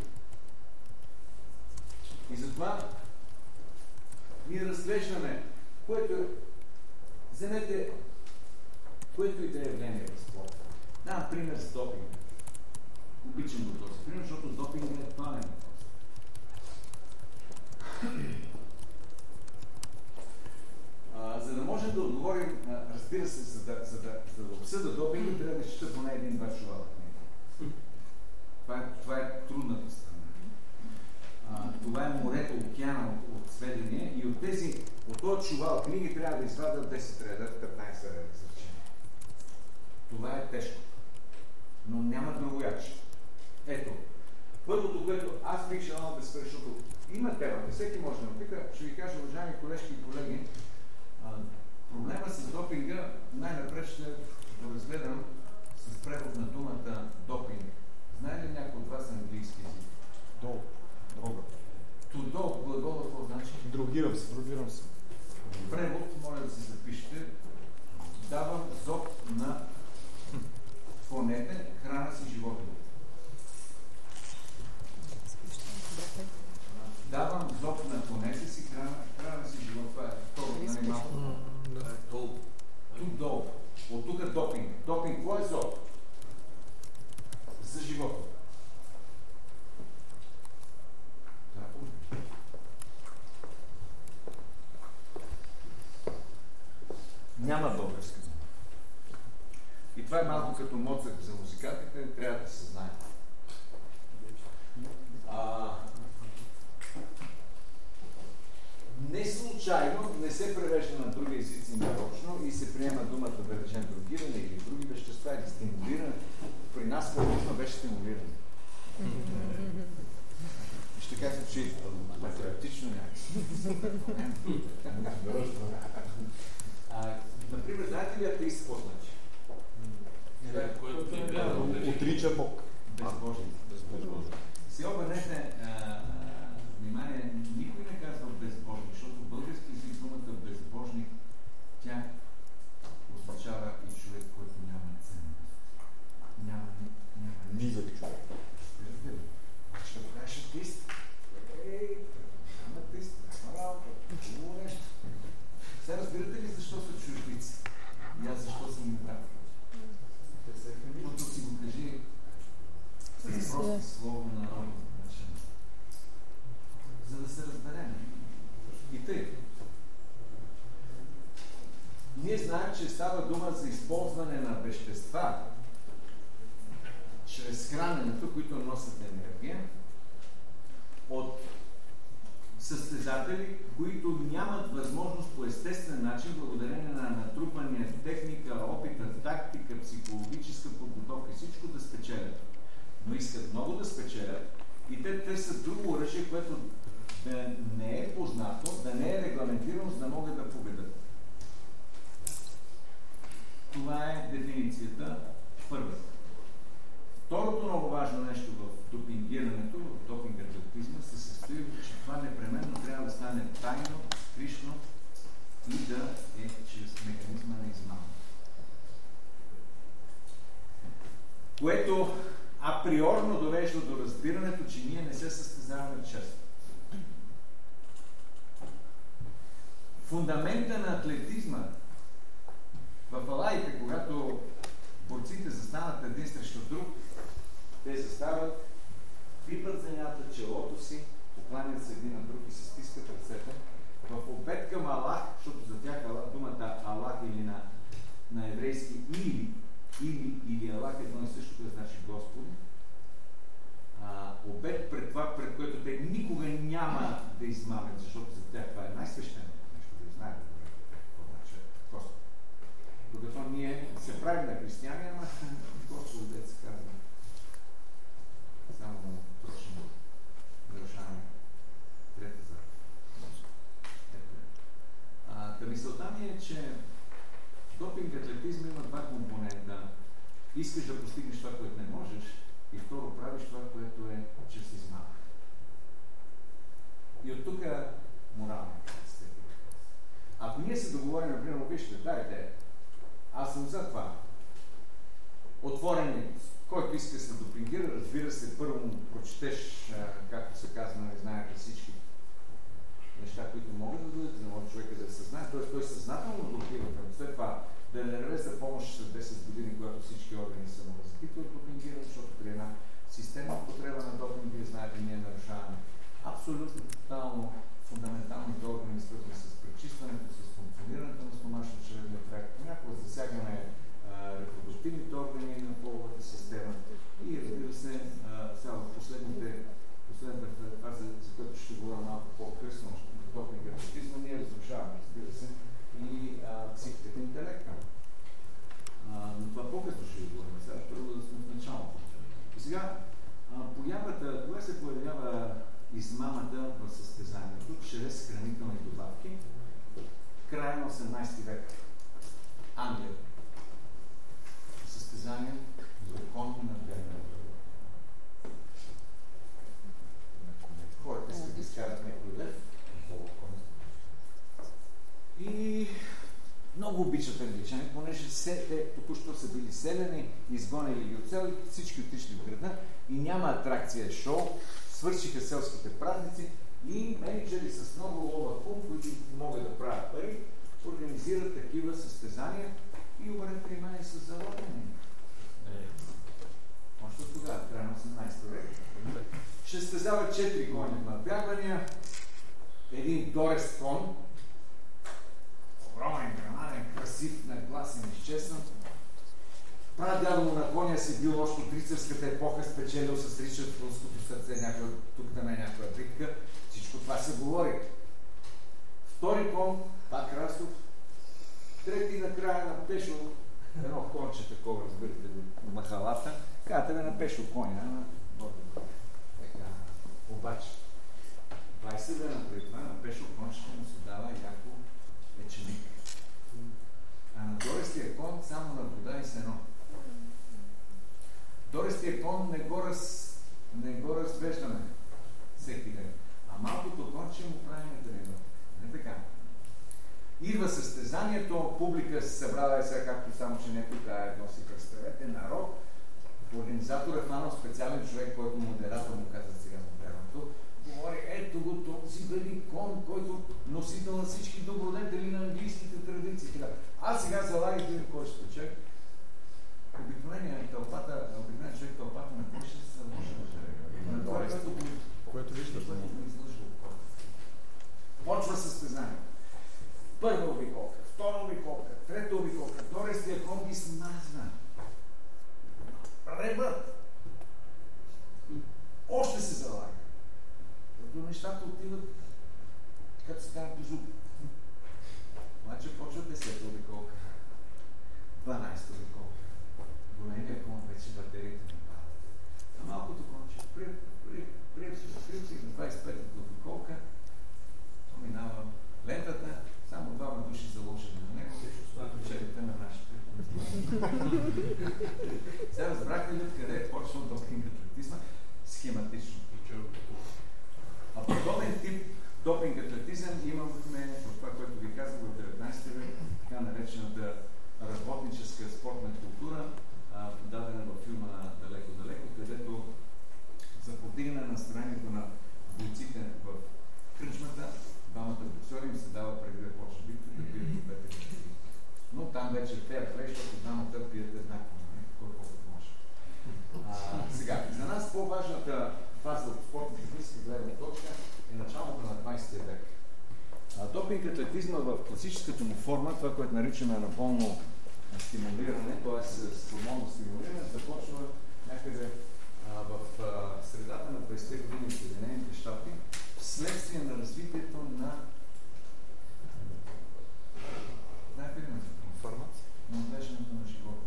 И затова ние разглеждаме, което е, вземете, което и да е явление в спорта. Давам пример с допинга. Обичам го този пример, защото допинг е актуален въпрос. За да можем да отговорим, а, разбира се, за да, за да, за да обсъда допинга, трябва да чета поне един-два чувала книга. Това е, това е трудната страна. А, това е морето, океана от, от сведения и от тези, от този чувал книги трябва да извадят десет реда, петнайсет реда изречения. Това е тежко. Но няма другояче. Ето, първото, което аз бих желал да спра, защото има темата, всеки може да ме пита, ще ви кажа, уважаеми колежки и колеги, а, проблема с допинга най-напред ще го разгледам с превод на думата допинг. Знае ли някой от вас английски език? Дол. Дрога. To do, глагола, какво значи? Другирам се, другирам се. Превод, моля да се запишете. Давам зоб на конете, храна си животните. Давам зоб на конете си, храна, храна си живот. Това е второ, нали малко? Дол. Ту-дол. От тук е допинг. Допинг, какво е зоб? За живота. Няма българска дума. И това е малко като Моцарт за музикантите, трябва да се знае. А, не случайно не се превежда на други езици нарочно и се приема думата, да речем, другиране или други вещества или стимулиране. При нас фализма беше стимулиране. И ще кажа, че математично някакво. Например, знаете ли атеист какво значи? Отрича Бог. Безбожник. Си обърнете внимание, никой не казва безбожник, защото в български език думата безбожник, тя означава и човек, който няма ценност. Няма, няма. Низък човек. Ще го кажеш атеист. Ей, няма атеист, няма работа, хубаво нещо. Сега разбирате ли защо са чуждици? И аз защо съм им брат? Защото си го кажи с просто слово на народно значение. За да се разберем. И тъй. Ние знаем, че става дума за използване на вещества чрез храненето, които носят енергия, от състезатели, които нямат възможност по естествен начин, благодарение на натрупания техника, опита, тактика, психологическа подготовка, всичко да спечелят. Но искат много да спечелят и те търсят друго оръжие, което да не е познато, да не е регламентирано, за да могат да победят. Това е дефиницията първата. Второто много важно нещо в допингирането, в допинг-атлетизма, се състои, че това непременно трябва да стане тайно, скришно и да е чрез механизма на измама. Което априорно довежда до разбирането, че ние не се състезаваме често. Фундамента на атлетизма в алаите, когато борците застанат един срещу друг, те застават, пипат земята, челото си, покланят се един на друг и се стискат ръцете. В обед към Аллах, защото за тях думата Аллах или на, на еврейски или, или, или Аллах едно и също, което значи Господи. А, обед пред това, пред което те никога няма да измамят, защото за тях това е най-свещено нещо, да знаете какво значи Господ. Докато ние се правим на християни, ама Господ дет се казва. Само точно нарушаваме трета заповед. Та мисълта ми е, че допинг атлетизма има два компонента. Искаш да постигнеш това, което не можеш, и второ правиш това, което е чрез измама. И от тук морална. Ако ние се договорим, например, вижте, дайте, аз съм за това. Отворени, който иска да се допингира, разбира се, първо му прочетеш, както се казва, не знаете всички неща, които могат да дадат, за да може човека да се знае, т.е. той съзнателно блокира към след това да не реве за помощ след десет години, когато всички органи са му разкрити от допингиране, защото при една система употреба на допинг, вие знаете, ние нарушаваме абсолютно, тотално фундаменталните органи, свързани с пречистването, с функционирането на стомашно-чревния тракт. Понякога засягаме а, репродуктивните органи на половата система и разбира се, а, сега в последните, последната фаза, за която ще говоря малко по-късно, допинг атлетизма, ние разрушаваме, разбира се, и а, психиката и интелекта. А, но това по-късно ще ви говорим. Сега първо да сме в началото. И сега, а, появата, кога се появява измамата в състезанието чрез хранителни добавки? Края на осемнадесети век. Англия. Състезание за конни на ден. Хората искат да изкарат някой лев. И много обичат англичани, понеже се, те току-що са били селени, изгонили ги от сел, всички отишли в града и няма атракция, шоу, свършиха селските празници и менеджери с много лова кум, които могат да правят пари, организират такива състезания и обърнете внимание са залогени. Още от тогава, края на осемнадесети век. Ще състезават четири кони в надбягвания, един дорест кон, огромен, грамаден, красив, красив, нагласен, изчеснат. Прадядо му на коня си бил още от рицарската епоха, спечелил с Ричард в руското сърце, някаква, тук да не е някаква битка. Всичко това се говори. Втори кон, пак Расов. Трети накрая на пешо, едно конче такова, разбирате го, махалата. Казвате ме на пешо коня, на така. Обаче, двайсет дена преди това на пешо кончето му се дава яко ечемик. А на дористия кон само на вода и сено. Дористия кон не го, раз, не го развеждаме всеки ден. А малкото конче му правим тренировка. Не така. Идва състезанието, публика се събрала е сега, както само, че някой едно си представете, народ. Организатор е хванал специален човек, който модератор му каза сега модерното. Говори, ето го този велик кон, който носител на всички добродетели на английските традиции. А сега залагайте ви кой ще човек. Обикновеният тълпата, обикновеният човек тълпата на кой ще се заложи на това, което виждаш. Почва състезание. Първа обиколка, втора обиколка, трета обиколка, дористия кон ги смазва. Ребът. Още се залага. Защото нещата отиват като се казва по зуб. Обаче почва десета обиколка. дванайсета обиколка. Големия кон вече батериите не падат. А малкото конче прием си, прием си на двайсет и пета обиколка. То минава лентата, само двама души заложени на него, ключерите на нашите. Сега разбрахте ли къде е почнал допинг атлетизма? Схематично. А подобен тип допинг атлетизъм имаме в това, което ви казах в деветнайсети век, така наречената работническа спортна култура, дадена във филма Далеко-далеко, където за повдигане на настроението на бойците в кръчмата, двамата боксери им се дава преди да почне битката да пият по пет литра. Но там вече фер плей, защото двамата пият еднакво, кой колкото може. А, сега, за нас по-важната фаза от спортно-техническа гледна точка е началото на двайсети век. Допинг атлетизма в класическата му форма, това, което наричаме анаболно стимулиране, т.е. с хормонно стимулиране, започва някъде а, в а, средата на двайсетте години в Съединените щати, вследствие на развитието на знаете ли ме? Фармация. На отглеждането на живота.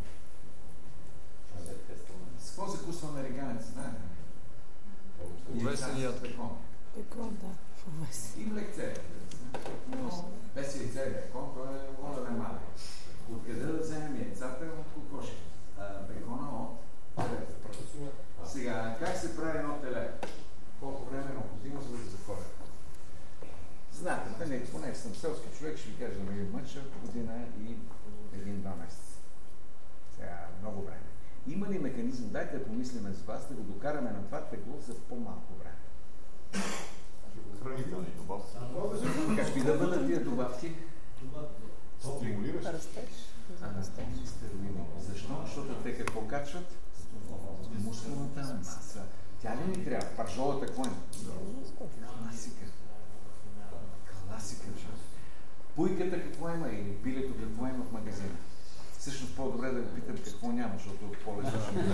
С какво закусва американец, знаете ли? Увесен яд. Бекон. Бекон, да. И млекце. Но без яйце бекон, той е вода не мале. Откъде да вземем яйцата? От кокошки. Бекона от телето. Сега, как се прави едно теле? Колко време е необходимо, за да заходя? Знаете, не, поне съм селски човек, ще ви кажа да ме мъча година и един-два месеца. Сега, много време. Има ли механизъм, дайте да помислиме с вас, да го докараме на това тегло за по-малко време? Хранителни добавки. Какви да бъдат тия добавки? Стимулираш? Растеж. Анастомни стероиди. Защо? Защото те какво качват? Мускулната маса. Тя ли ни трябва? Паржолата какво има? Класика. Класика. Пуйката какво има или пилето какво има в магазина? Всъщност по-добре да го питам какво няма, защото по-лесно.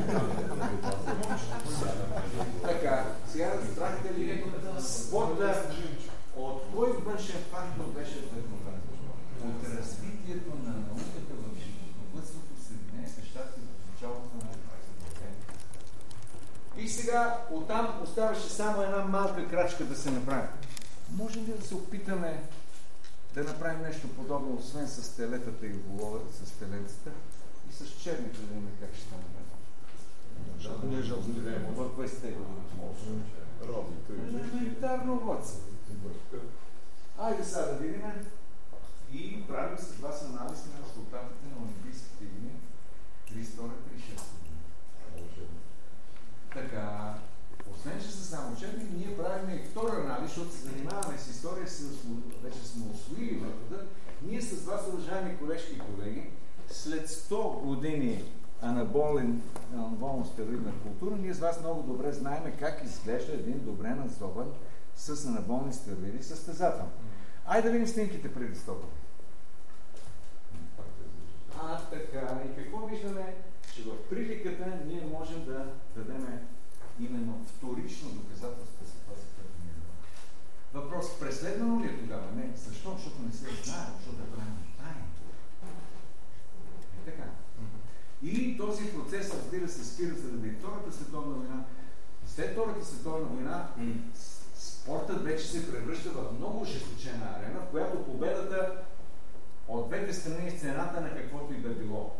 Така, сега разбрахте ли спорта от кой външен фактор беше вдъхновен? От развитието на науката в животновъдството в Съединените щати в началото на двайсети век. И сега оттам оставаше само една малка крачка да се направи. Можем ли да се опитаме да направим нещо подобно, освен с телетата и волове, с теленцата и с черните, да има как ще стане? Защото ние жълтливеем. В двайсетте години. Роби, Елементарно водство. Айде сега да видим и правим с вас анализ на резултатите на олимпийските игри трийсет и втора - трийсет и шеста година. Така, освен че са само учебни, ние правим и втора анализ, защото се занимаваме с история, вече сме усвоили метода. Ние с вас, уважаеми колежки и колеги, след сто години анаболен, анаболно стероидна култура, ние с вас много добре знаем как изглежда един добре назован с анаболни стероиди състезател. Айде да видим снимките преди сто години. Така, и какво виждаме? Че в приликата ние можем да дадем именно вторично доказателство за това, за което ни е. Въпрос, преследвано ли е тогава? Не. Защо? Защото не се знае, защото да правим тайна. Е така. Или този процес, разбира се, спира заради Втората световна война. След Втората световна война спортът вече се превръща в много ожесточена арена, в която победата от двете страни е цената на каквото и да било.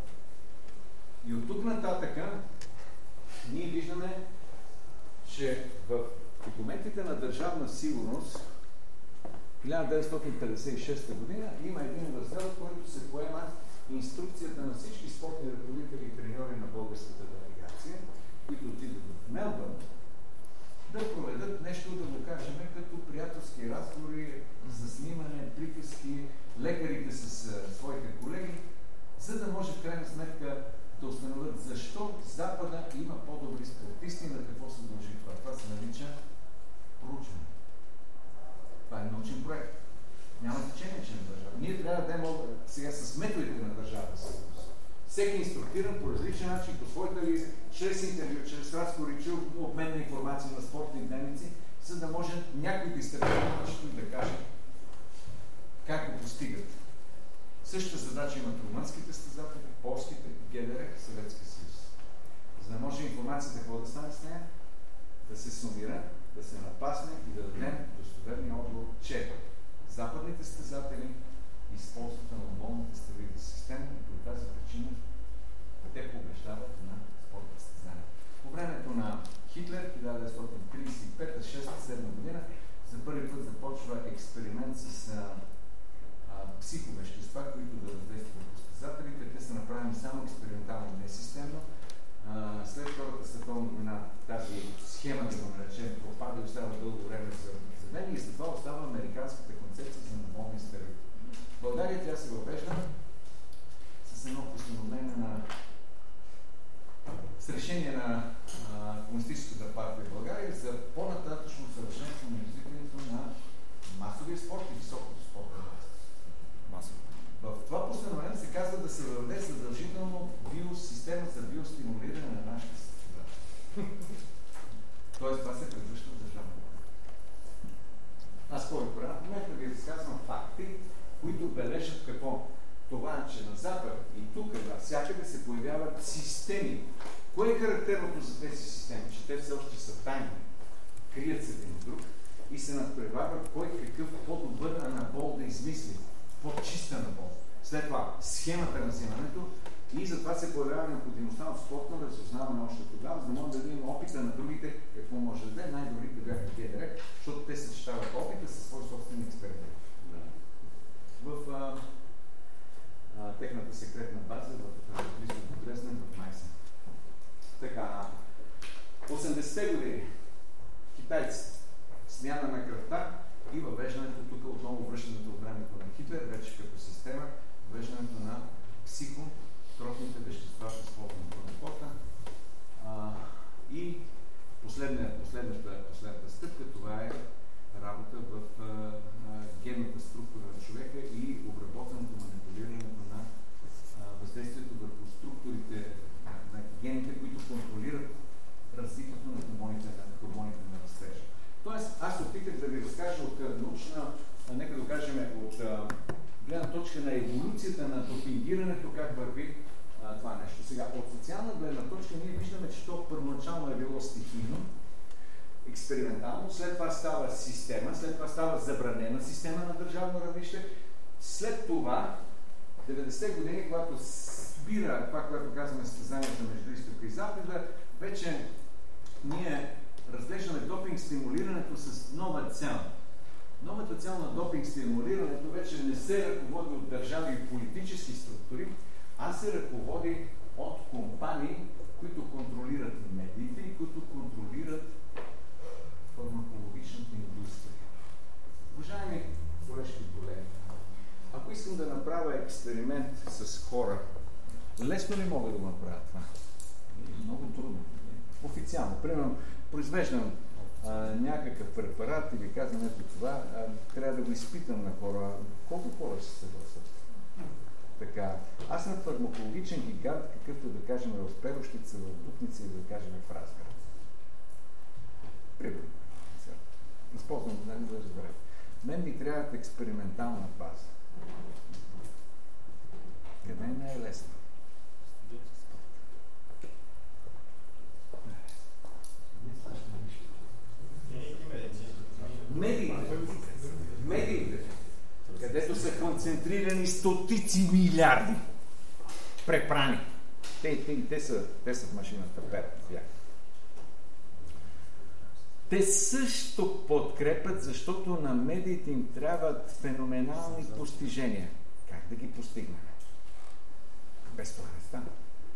И от тук нататъка ние виждаме, че в документите на Държавна сигурност хиляда деветстотин петдесет и шеста година има един раздел, в който се поема инструкцията на всички спортни ръководители и треньори на българската делегация, които отидат в Мелбърн, да проведат нещо, да го кажем, като приятелски разговори, за снимане, приказки, лекарите с а, своите колеги, за да може в крайна сметка да установят защо Запада има по-добри спортисти, на какво се дължи това. Това се нарича проучване. Това е научен проект. Няма значение, че на държава. Ние трябва да дадем сега с методите на държавна сигурност. Всеки инструктиран по различен начин, по своята ли, чрез интервю, чрез разговори, чрез обмен на информация на спортни дневници, за да може някой да изтърпи да каже как го постигат. Същата задача имат румънските състезатели, полските, ГДР, Съветския съюз. За да може информацията какво да стане с нея, да се сумира, да се напасне и да дадем достоверния отговор, че западните състезатели използват анаболните стероидни системи и по тази причина те побеждават на спортни състезания. По времето на Хитлер, хиляда деветстотин тридесет и пета, шеста, седма година, за първи път започва експеримент с а, а, психовещества, които да въздействат върху състезателите. Те са направени само експериментално, не системно. А, след Втората световна война тази схема, да го наречем, пропада и остава дълго време за заведение и след това остава американската концепция за анаболни стероиди. В България тя се въвежда с едно постановление на с решение на а, Комунистическата партия в България за по-нататъчно съвършенство на изискването на масовия спорт и високото спортно масово. В това постановление се казва да се въведе задължително биосистема за биостимулиране на нашите състезатели. Тоест това се превръща в държавно. Аз по-добре в момента ви разказвам факти, които бележат какво? Това, че на Запад и тук, навсякъде се появяват системи. Кое е характерното за тези системи? Че те все още са тайни, крият се един от друг и се надпреварва кой какъв по-добър анабол да измисли, по-чист анабол. След това схемата на взимането и затова се появява необходимостта от спортно разузнаване още тогава, за да може да видим опита на другите, какво може да даде. Най-добрите бяха ГДР, защото те съчетават опита със свои собствени експерименти. В а, а, техната секретна база в близко до Дрезден, в Майсен. Така, осемдесетте години китайци, смяна на кръвта и въвеждането, тук отново връщането от времето на Хитлер, вече като система, въвеждането на психотропните вещества в спортната спорта. И последната, последната, последната стъпка, това е работа в а, а, генната структура на човека и обработването, манипулирането на а, въздействието върху структурите на, на гените, които контролират развитието на хормоните на, хормоните на растежа. Тоест, аз опитах да ви разкажа от научна, а, нека да кажем, от а, гледна точка на еволюцията на допингирането, как върви а, това нещо. Сега, от социална гледна точка ние виждаме, че то първоначално е било стихийно, експериментално, след това става система, след това става забранена система на държавно равнище. След това, деветдесетте години, когато спира това, което казваме състезанията между изтока и запада, вече ние разглеждаме допинг стимулирането с нова цел. Новата цел на допинг стимулирането вече не се ръководи от държави и политически структури, а се ръководи от компании, които контролират медиите и които контролират фармакологичната индустрия. Уважаеми колежки колеги, ако искам да направя експеримент с хора, лесно ли мога да го направя това? Много трудно. Официално. Примерно, произвеждам а, някакъв препарат или казвам ето това, а, трябва да го изпитам на хора. Колко хора ще се съгласят? Така, аз съм фармакологичен гигант, какъвто да кажем в Перущица, в Дупница или да кажем в Разград. Примерно. Използвам да не да разберете. Мен ми трябва експериментална база. Къде не е лесно? Медиите. Медиите. Където са концентрирани стотици милиарди препрани. Те, те, те, са, те са в машината перт. Те също подкрепят, защото на медиите им трябват феноменални постижения. Как да ги постигнем? Без това не стане.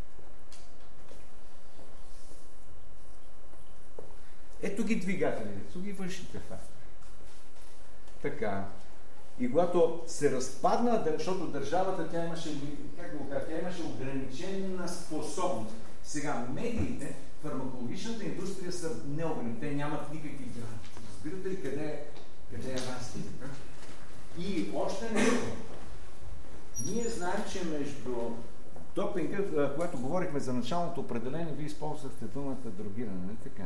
Ето ги двигателите, ето ги външните фактори. Така. И когато се разпадна, защото държавата, тя имаше, как го кажа, тя имаше ограничена способност. Сега медиите, фармакологичната индустрия са неограничени, те нямат никакви граници. Разбирате ли къде, къде е разлика? И още нещо. Ние знаем, че между допинга, когато говорихме за началното определение, вие използвахте думата дрогиране, не така?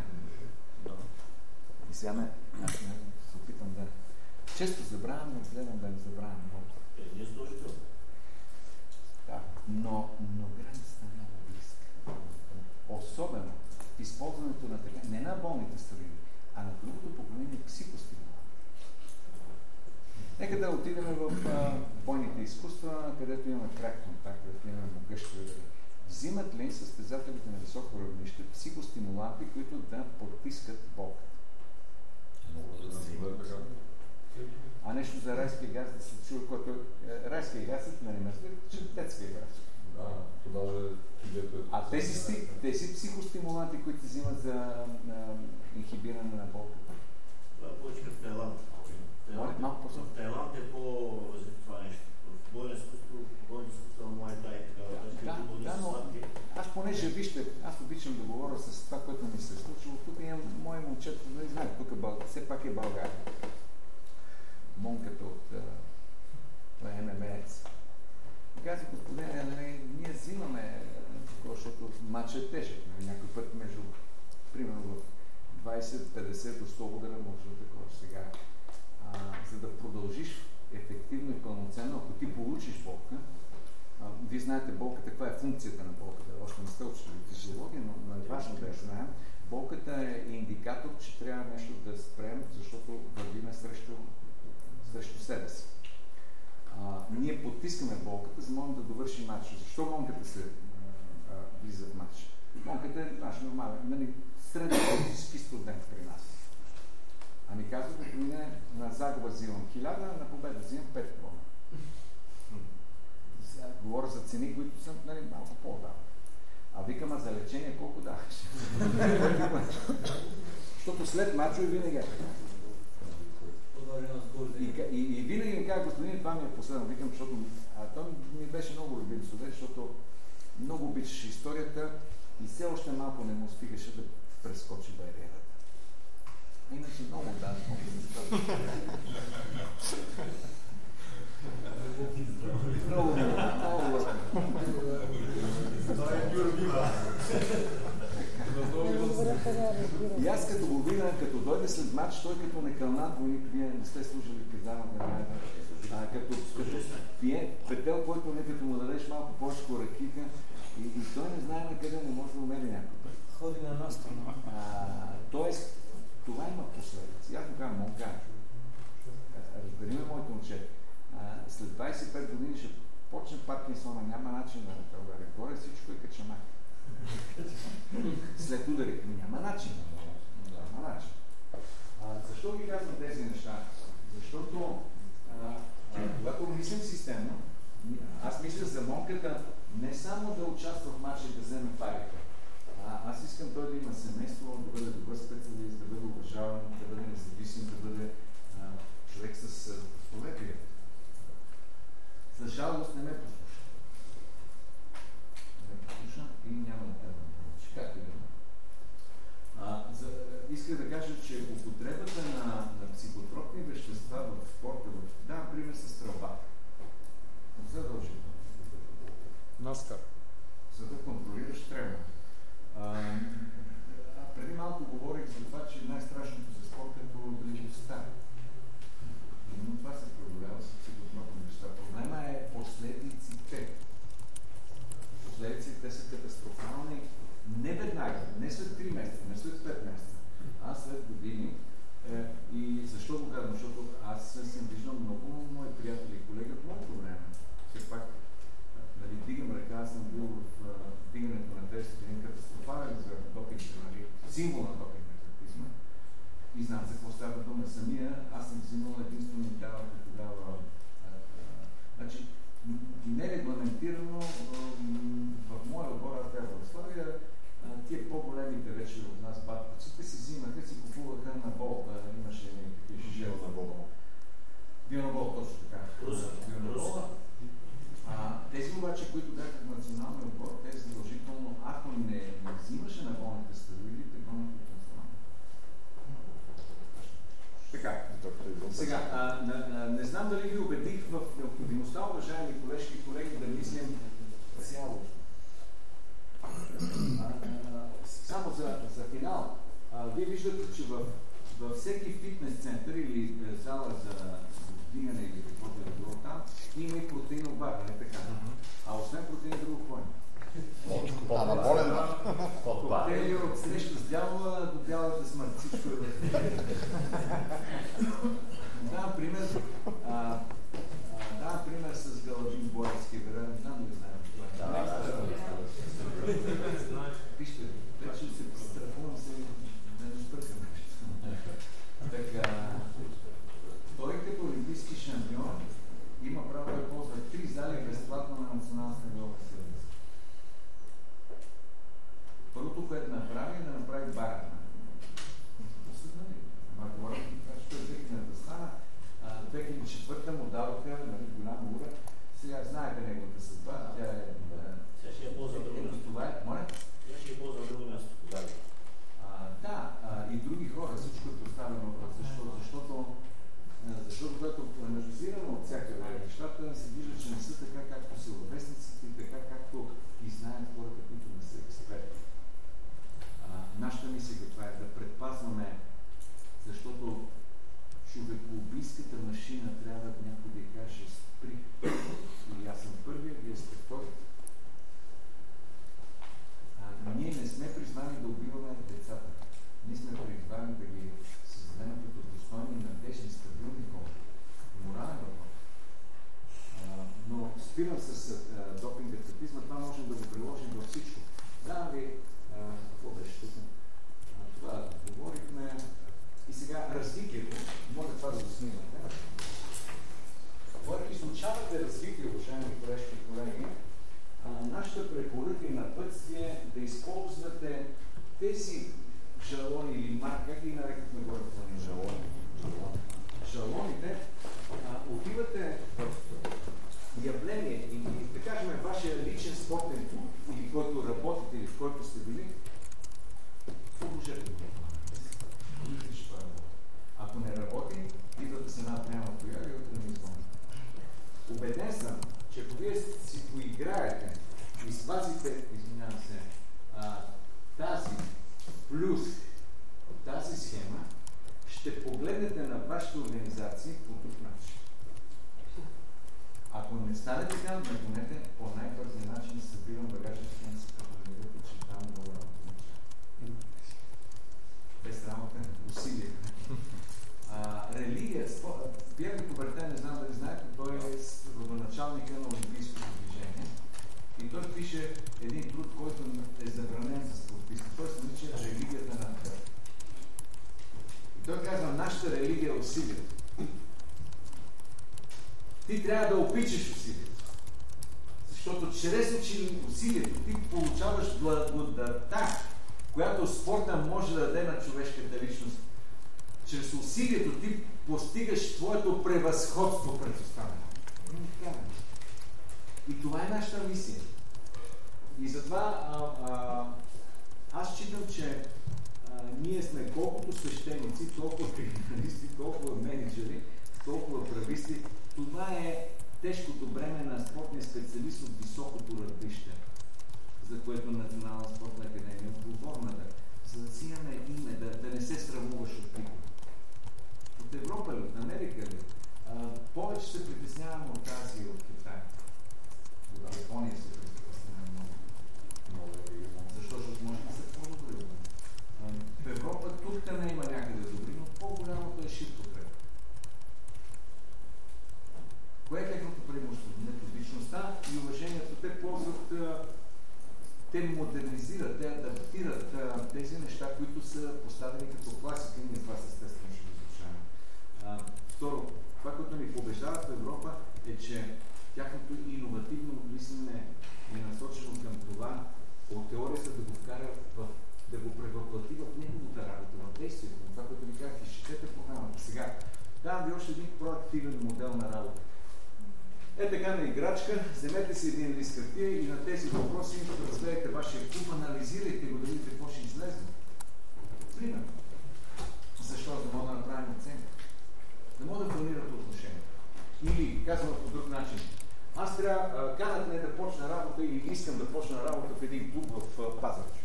И сега ме, аз не се опитам да... Често забравям, но гледам да не забравям много. Е, ние служител. Да, но, но границата е много близка. Особено използването на така, не на болните стероиди, а на другото поколение психостимуланти. Нека да отидем в а, бойните изкуства, където имаме пряк контакт, където имаме могъщи удари. Взимат ли състезателите на високо равнище психостимуланти, които да потискат болката? А нещо за райския газ да се чува, който е райския газ, нали мисли, че детския газ. Да, то даже идето е... А тези, тези психостимуланти, които се взимат за а, инхибиране на болката? Това е повече като Тайланд. В Тайланд е по-развито това нещо. В бойно изкуство, бойно изкуство на Муай-Тай и така. Да, да, но аз понеже, вижте, аз обичам да говоря с това, което ми се е случило. Тук имам мое момчето, не знае, тук е все пак е България. Монката от ем ем ес. Каза, господин, ние взимаме такова, защото матчът е тежък. Някой път между, примерно в двайсет, петдесет до сто удара може да такова сега. А, за да продължиш ефективно и пълноценно, ако ти получиш болка, а, вие знаете болката, каква е функцията на болката. Още не сте учили физиология, но, но е важно да я знаем. Болката е индикатор, че трябва нещо да спрем, защото вървиме срещу срещу себе си. А, ние потискаме болката, за да можем да довършим матча. Защо монката се а, влиза в матч? Монката е наш нормален, нали, средно-физически студент при нас. Ами казват, ако мине на загуба взимам хиляда, на победа взимам пет бона. Сега говоря за цени, които са, нали, малко по-давно. А викам, а за лечение колко даваш? Защото след матча винаги е така. И, и, и винаги ми казва, господин, това ми е последно. Викам, защото а, той ми беше много любим студент, защото много обичаше историята и все още малко не му успихаше да прескочи бариерата. Иначе много да, много много много И аз като го видя, като дойде след матч, той като не кълнат войник, вие не сте служили в казаната, а, като, като пие петел, който не като му дадеш малко по-шко ракика и, и той не знае на къде не може да умери някой. Ходи на нас страна. Тоест, това има последици. Аз му казвам, Монка, разбери ме, моето момче, след двайсет и пет години ще почне Паркинсона, няма начин да направя. Горе всичко е качамак. След удари. Няма начин. Няма начин. А, защо ги казвам тези неща? Защото а, когато мислим системно, аз мисля за Монката не само да участва в матча и да вземе парите. А, аз искам той да има семейство, да бъде добър специалист, да бъде уважаван, да бъде независим, да бъде а, човек с столетия. За жалост не ме послуша. Не ме послуша и няма да те научи. Както и да ме. Иска да кажа, че употребата на, на психотропни вещества в спорта, в, да, пример с стрелбата. Задължително. регламентирано в моя отбор АР Югославия. Тия по-големите вече от нас батковците си взимаха, си купуваха на болта, имаше някакви жел на болта. Вионобол, точно така. Вионобола. Тези обаче, които бяха в националния отбор, те задължително, ако не, не взимаше на болните стероиди, те гонят от националния. Така. Сега, а, а, а, не знам дали ви убедих в необходимостта, уважаеми колежки и колеги, да мислим цяло. Само за, за финал. А, вие виждате, че в, във всеки фитнес център или зала за вдигане или каквото е било там, има и протеинов бар, не така? А освен протеин, друго кой? А, на болен бар. Те от среща с дявола до бялата смърт. Всичко е. Давам пример. А, а, давам пример с Галаджин Боевски. Вероятно, не знам да знаем това. Вижте, вече се страхувам се да не сбъркам нещо. Така, той като олимпийски шампион има право да ползва три зали безплатно на националната нива в Съюз. Първото, което направи, е да направи бара. Ама говоря, това ще е две хиляди да стана. две хиляди и четвърта му дадоха голяма ура. Сега знаете неговата съдба. Тя е... Сега ще я ползва друго място. Това е, моля? Сега ще я ползва друго място. Да, а, и други хора, всичко е поставено. Защо? Защото, защото когато анализираме от всякъде нещата, се вижда, че не са така, както са във вестниците и така, както ги знаят хората, които не са експерти. А, нашата мисия каква е? Да предпазваме, защото човекоубийската машина трябва някой да каже спри. И аз съм първия, вие сте втори. Ние не сме призвани да убиваме децата. Ние сме призвани да ги създадем като достойни, надежни, стабилни хора. Морален въпрос. Но спирам с а, допинга тапизма, това можем да го приложим във всичко. Да, ви, а, какво беше тук? Това говорихме. И сега развитието, може това да го снимате. Когато изучавате развитие, уважаеми колежки и колеги, нашата препоръка и напътствие е да използвате тези жалони или марки, как ги нарекахме горе планина? Жалони. Жалоните, а, отивате в явление и, да кажем, вашия личен спортен клуб, или който работите, или в който сте били, обложете го. Ако не работи, идвате с една пряма тояга и утре не изпълните. Убеден съм, че ако вие си поиграете и спазите, извинявам се, а, тази плюс тази схема, ще погледнете на вашите организации по друг начин. Ако не стане така, напомнете по най-бързия начин събирам багажа в схема си, като да видите, че там много работа. Без работа, усилие. А, религия, Пиер де Кубертен, не знам дали знаете, той е родоначалника на олимпийското движение и той пише един труд, който е забранен за спортисти. Той се нарича религията на кръв. И той казва, нашата религия е усилието. Ти трябва да опичаш усилието. Защото чрез усилието ти получаваш благодата, която спорта може да даде на човешката личност. Чрез усилието ти постигаш твоето превъзходство пред останалите. И това е нашата мисия. И затова а, а, аз считам, че а, ние сме колкото свещеници, толкова криминалисти, толкова менеджери, толкова прависти. Това е тежкото бреме на спортния специалист от високото равнище, за което Национална спортна академия е отговорна, за да си имаме име, да, да не се срамуваш от типа. От Европа ли, от Америка ли? А, повече се притесняваме от тази от Китай. От Япония се притесняваме много. много Защо? Защото може да са по-добри. В Европа тук не има някъде добри, но по-голямото е ширпотреб. Кое е техното преимущество? Методичността и уважението. Те ползват, те модернизират, те адаптират тези неща, които са поставени като класика. Ние това естествено ще изучаваме. Второ, това, което ни побеждава в Европа е, че тяхното иновативно мислене е насочено към това, от теорията да го вкара в, да го превъплати в неговата работа, в действието. Това, което ви казах, изчетете програмата. Сега, давам ви още един проактивен модел на работа. Е така на играчка, вземете си един лист хартия и на тези въпроси разгледайте вашия клуб, анализирайте го, да видите какво ще излезе. Примерно. Защо? Да мога да направим оценка. Да мога да планирате отношения. Или, казвам по друг начин, аз трябва, канат ме да почна работа и искам да почна работа в един клуб в Пазарджик.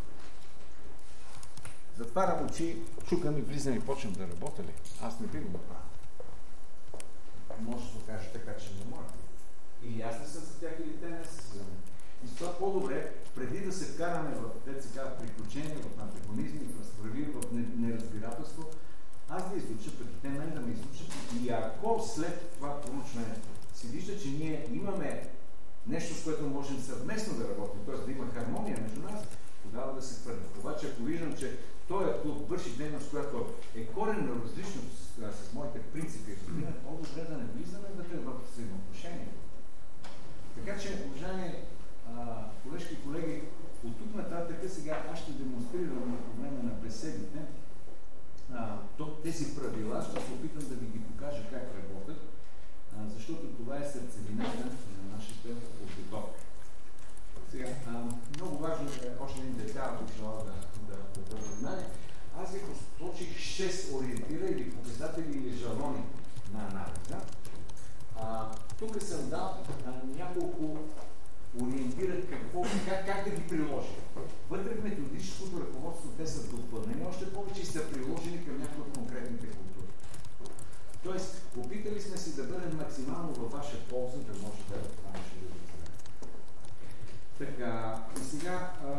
Затварям очи, чукам и влизам и почнем да работя ли? Аз не би го направил. Може да се каже така, че не може. Или аз не съм за тях, или те не са за мен. И с това по-добре, преди да се вкараме в така приключения, в антагонизми, в разправи, в неразбирателство, аз да изуча, пък и те мен да ме изучат. И ако след това проучване се вижда, че ние имаме нещо, с което можем съвместно да работим, т.е. да има хармония между нас, тогава да се хвърля. Обаче, ако виждам, че този клуб върши дейност, която е коренно различно с, с моите принципи, е по-добре да не влизаме вътре в взаимоотношения. Така че, уважаеми колежки и колеги, от тук нататък сега аз ще демонстрирам по време на беседите а, то, тези правила, ще се опитам да ви ги покажа как работят, а, защото това е сърцевината на нашата подготовка. Сега, а, много важно е още един детайл, който трябва да, да, да бъде внимание. Аз ви посочих шест ориентира или показатели или жалони на анализа. А, тук съм дал а, няколко ориентира какво, как, как да ги приложим. Вътре в методическото ръководство те са допълнени, още повече са приложени към някои от конкретните култури. Тоест, опитали сме си да бъдем максимално във ваша полза, да може да наше да ви знаем. Така, и сега а,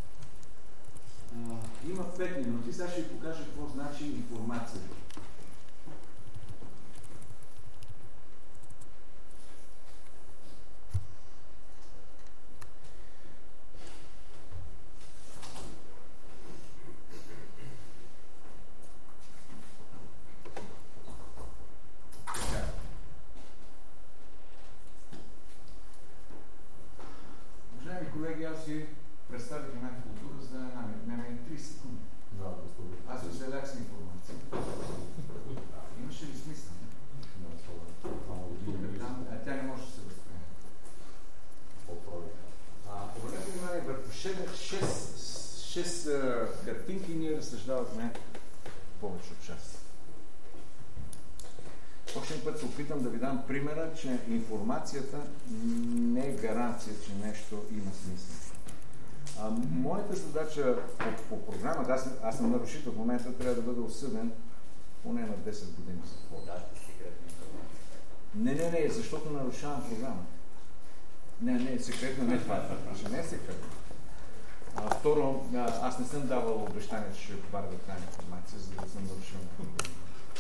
а, има пет минути, сега ще ви покажа какво значи информация. Колеги, аз ви представих една култура, за да нямаме три секунди. Да, господин. Аз ви залях с информация. Имаше ли смисъл? А тя не може да се възприеме. Обърнете внимание, върху шест картинки ние разсъждавахме повече от час. Още път се опитам да ви дам примера, че информацията не е гаранция, че нещо има смисъл. А, моята задача по, по програмата, аз, аз съм нарушител в момента, трябва да бъда осъден поне на десет години. Не, не, не, защото нарушавам програма. Не, не, секретно не това е. Не е секретно. А, второ, аз не съм давал обещание, че ще отваря тази информация, за да съм нарушил програма.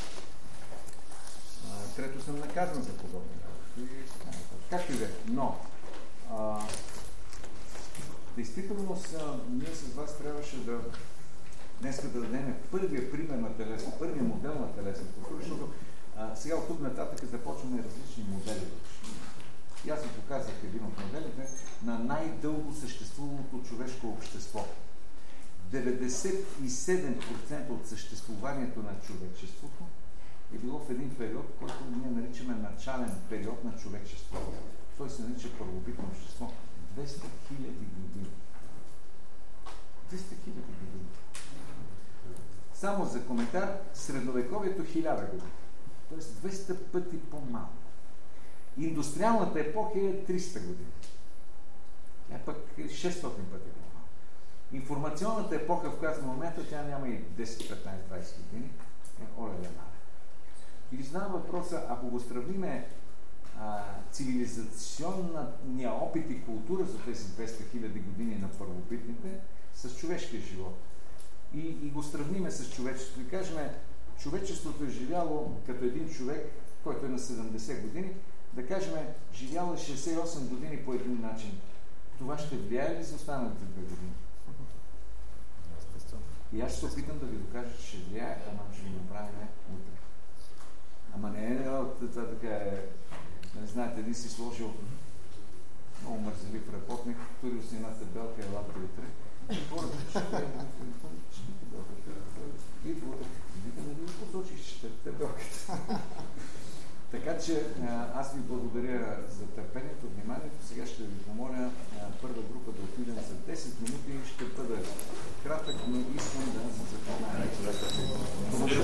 Трето, съм наказан за подобни работи. Както и да е. Но, а, действително, са, ние с вас трябваше да днес да дадем първия пример на телесна, първия модел на телесна култура, защото а, сега от тук нататък започваме различни модели. И аз ви показах един от моделите на най-дълго съществувалото човешко общество. деветдесет и седем процента от съществуването на човечеството е било в един период, който ние наричаме начален период на човечеството. Той се нарича първобитно общество. двеста хиляди години. двеста хиляди години. Само за коментар, средновековието хиляда години. Тоест двеста пъти по-малко. Индустриалната епоха е триста години. Тя пък е шестстотин пъти по-малко. Информационната епоха, в която в момента тя няма и десет, петнайсет, двайсет години, е оле лена. Или знам въпроса, ако го сравниме а, цивилизационния опит и култура за тези двеста хиляди години на първобитните с човешкия живот и, и го сравниме с човечеството и кажем, човечеството е живяло като един човек, който е на седемдесет години, да кажем, живяло е шейсет и осем години по един начин. Това ще влияе ли за останалите две години? И аз ще се опитам да ви докажа, че ще влияе, ама ще го направим утре. Ама не е, това така е, не знаете, един си сложил много мързелив работник, турил си една табелка, елата утре. Хората ще идва, вика, не ви посочих, че ще табелката. Така че аз ви благодаря за търпението, вниманието. Сега ще ви помоля първа група да отидем за десет минути и ще бъда кратък, но искам да се запознаем.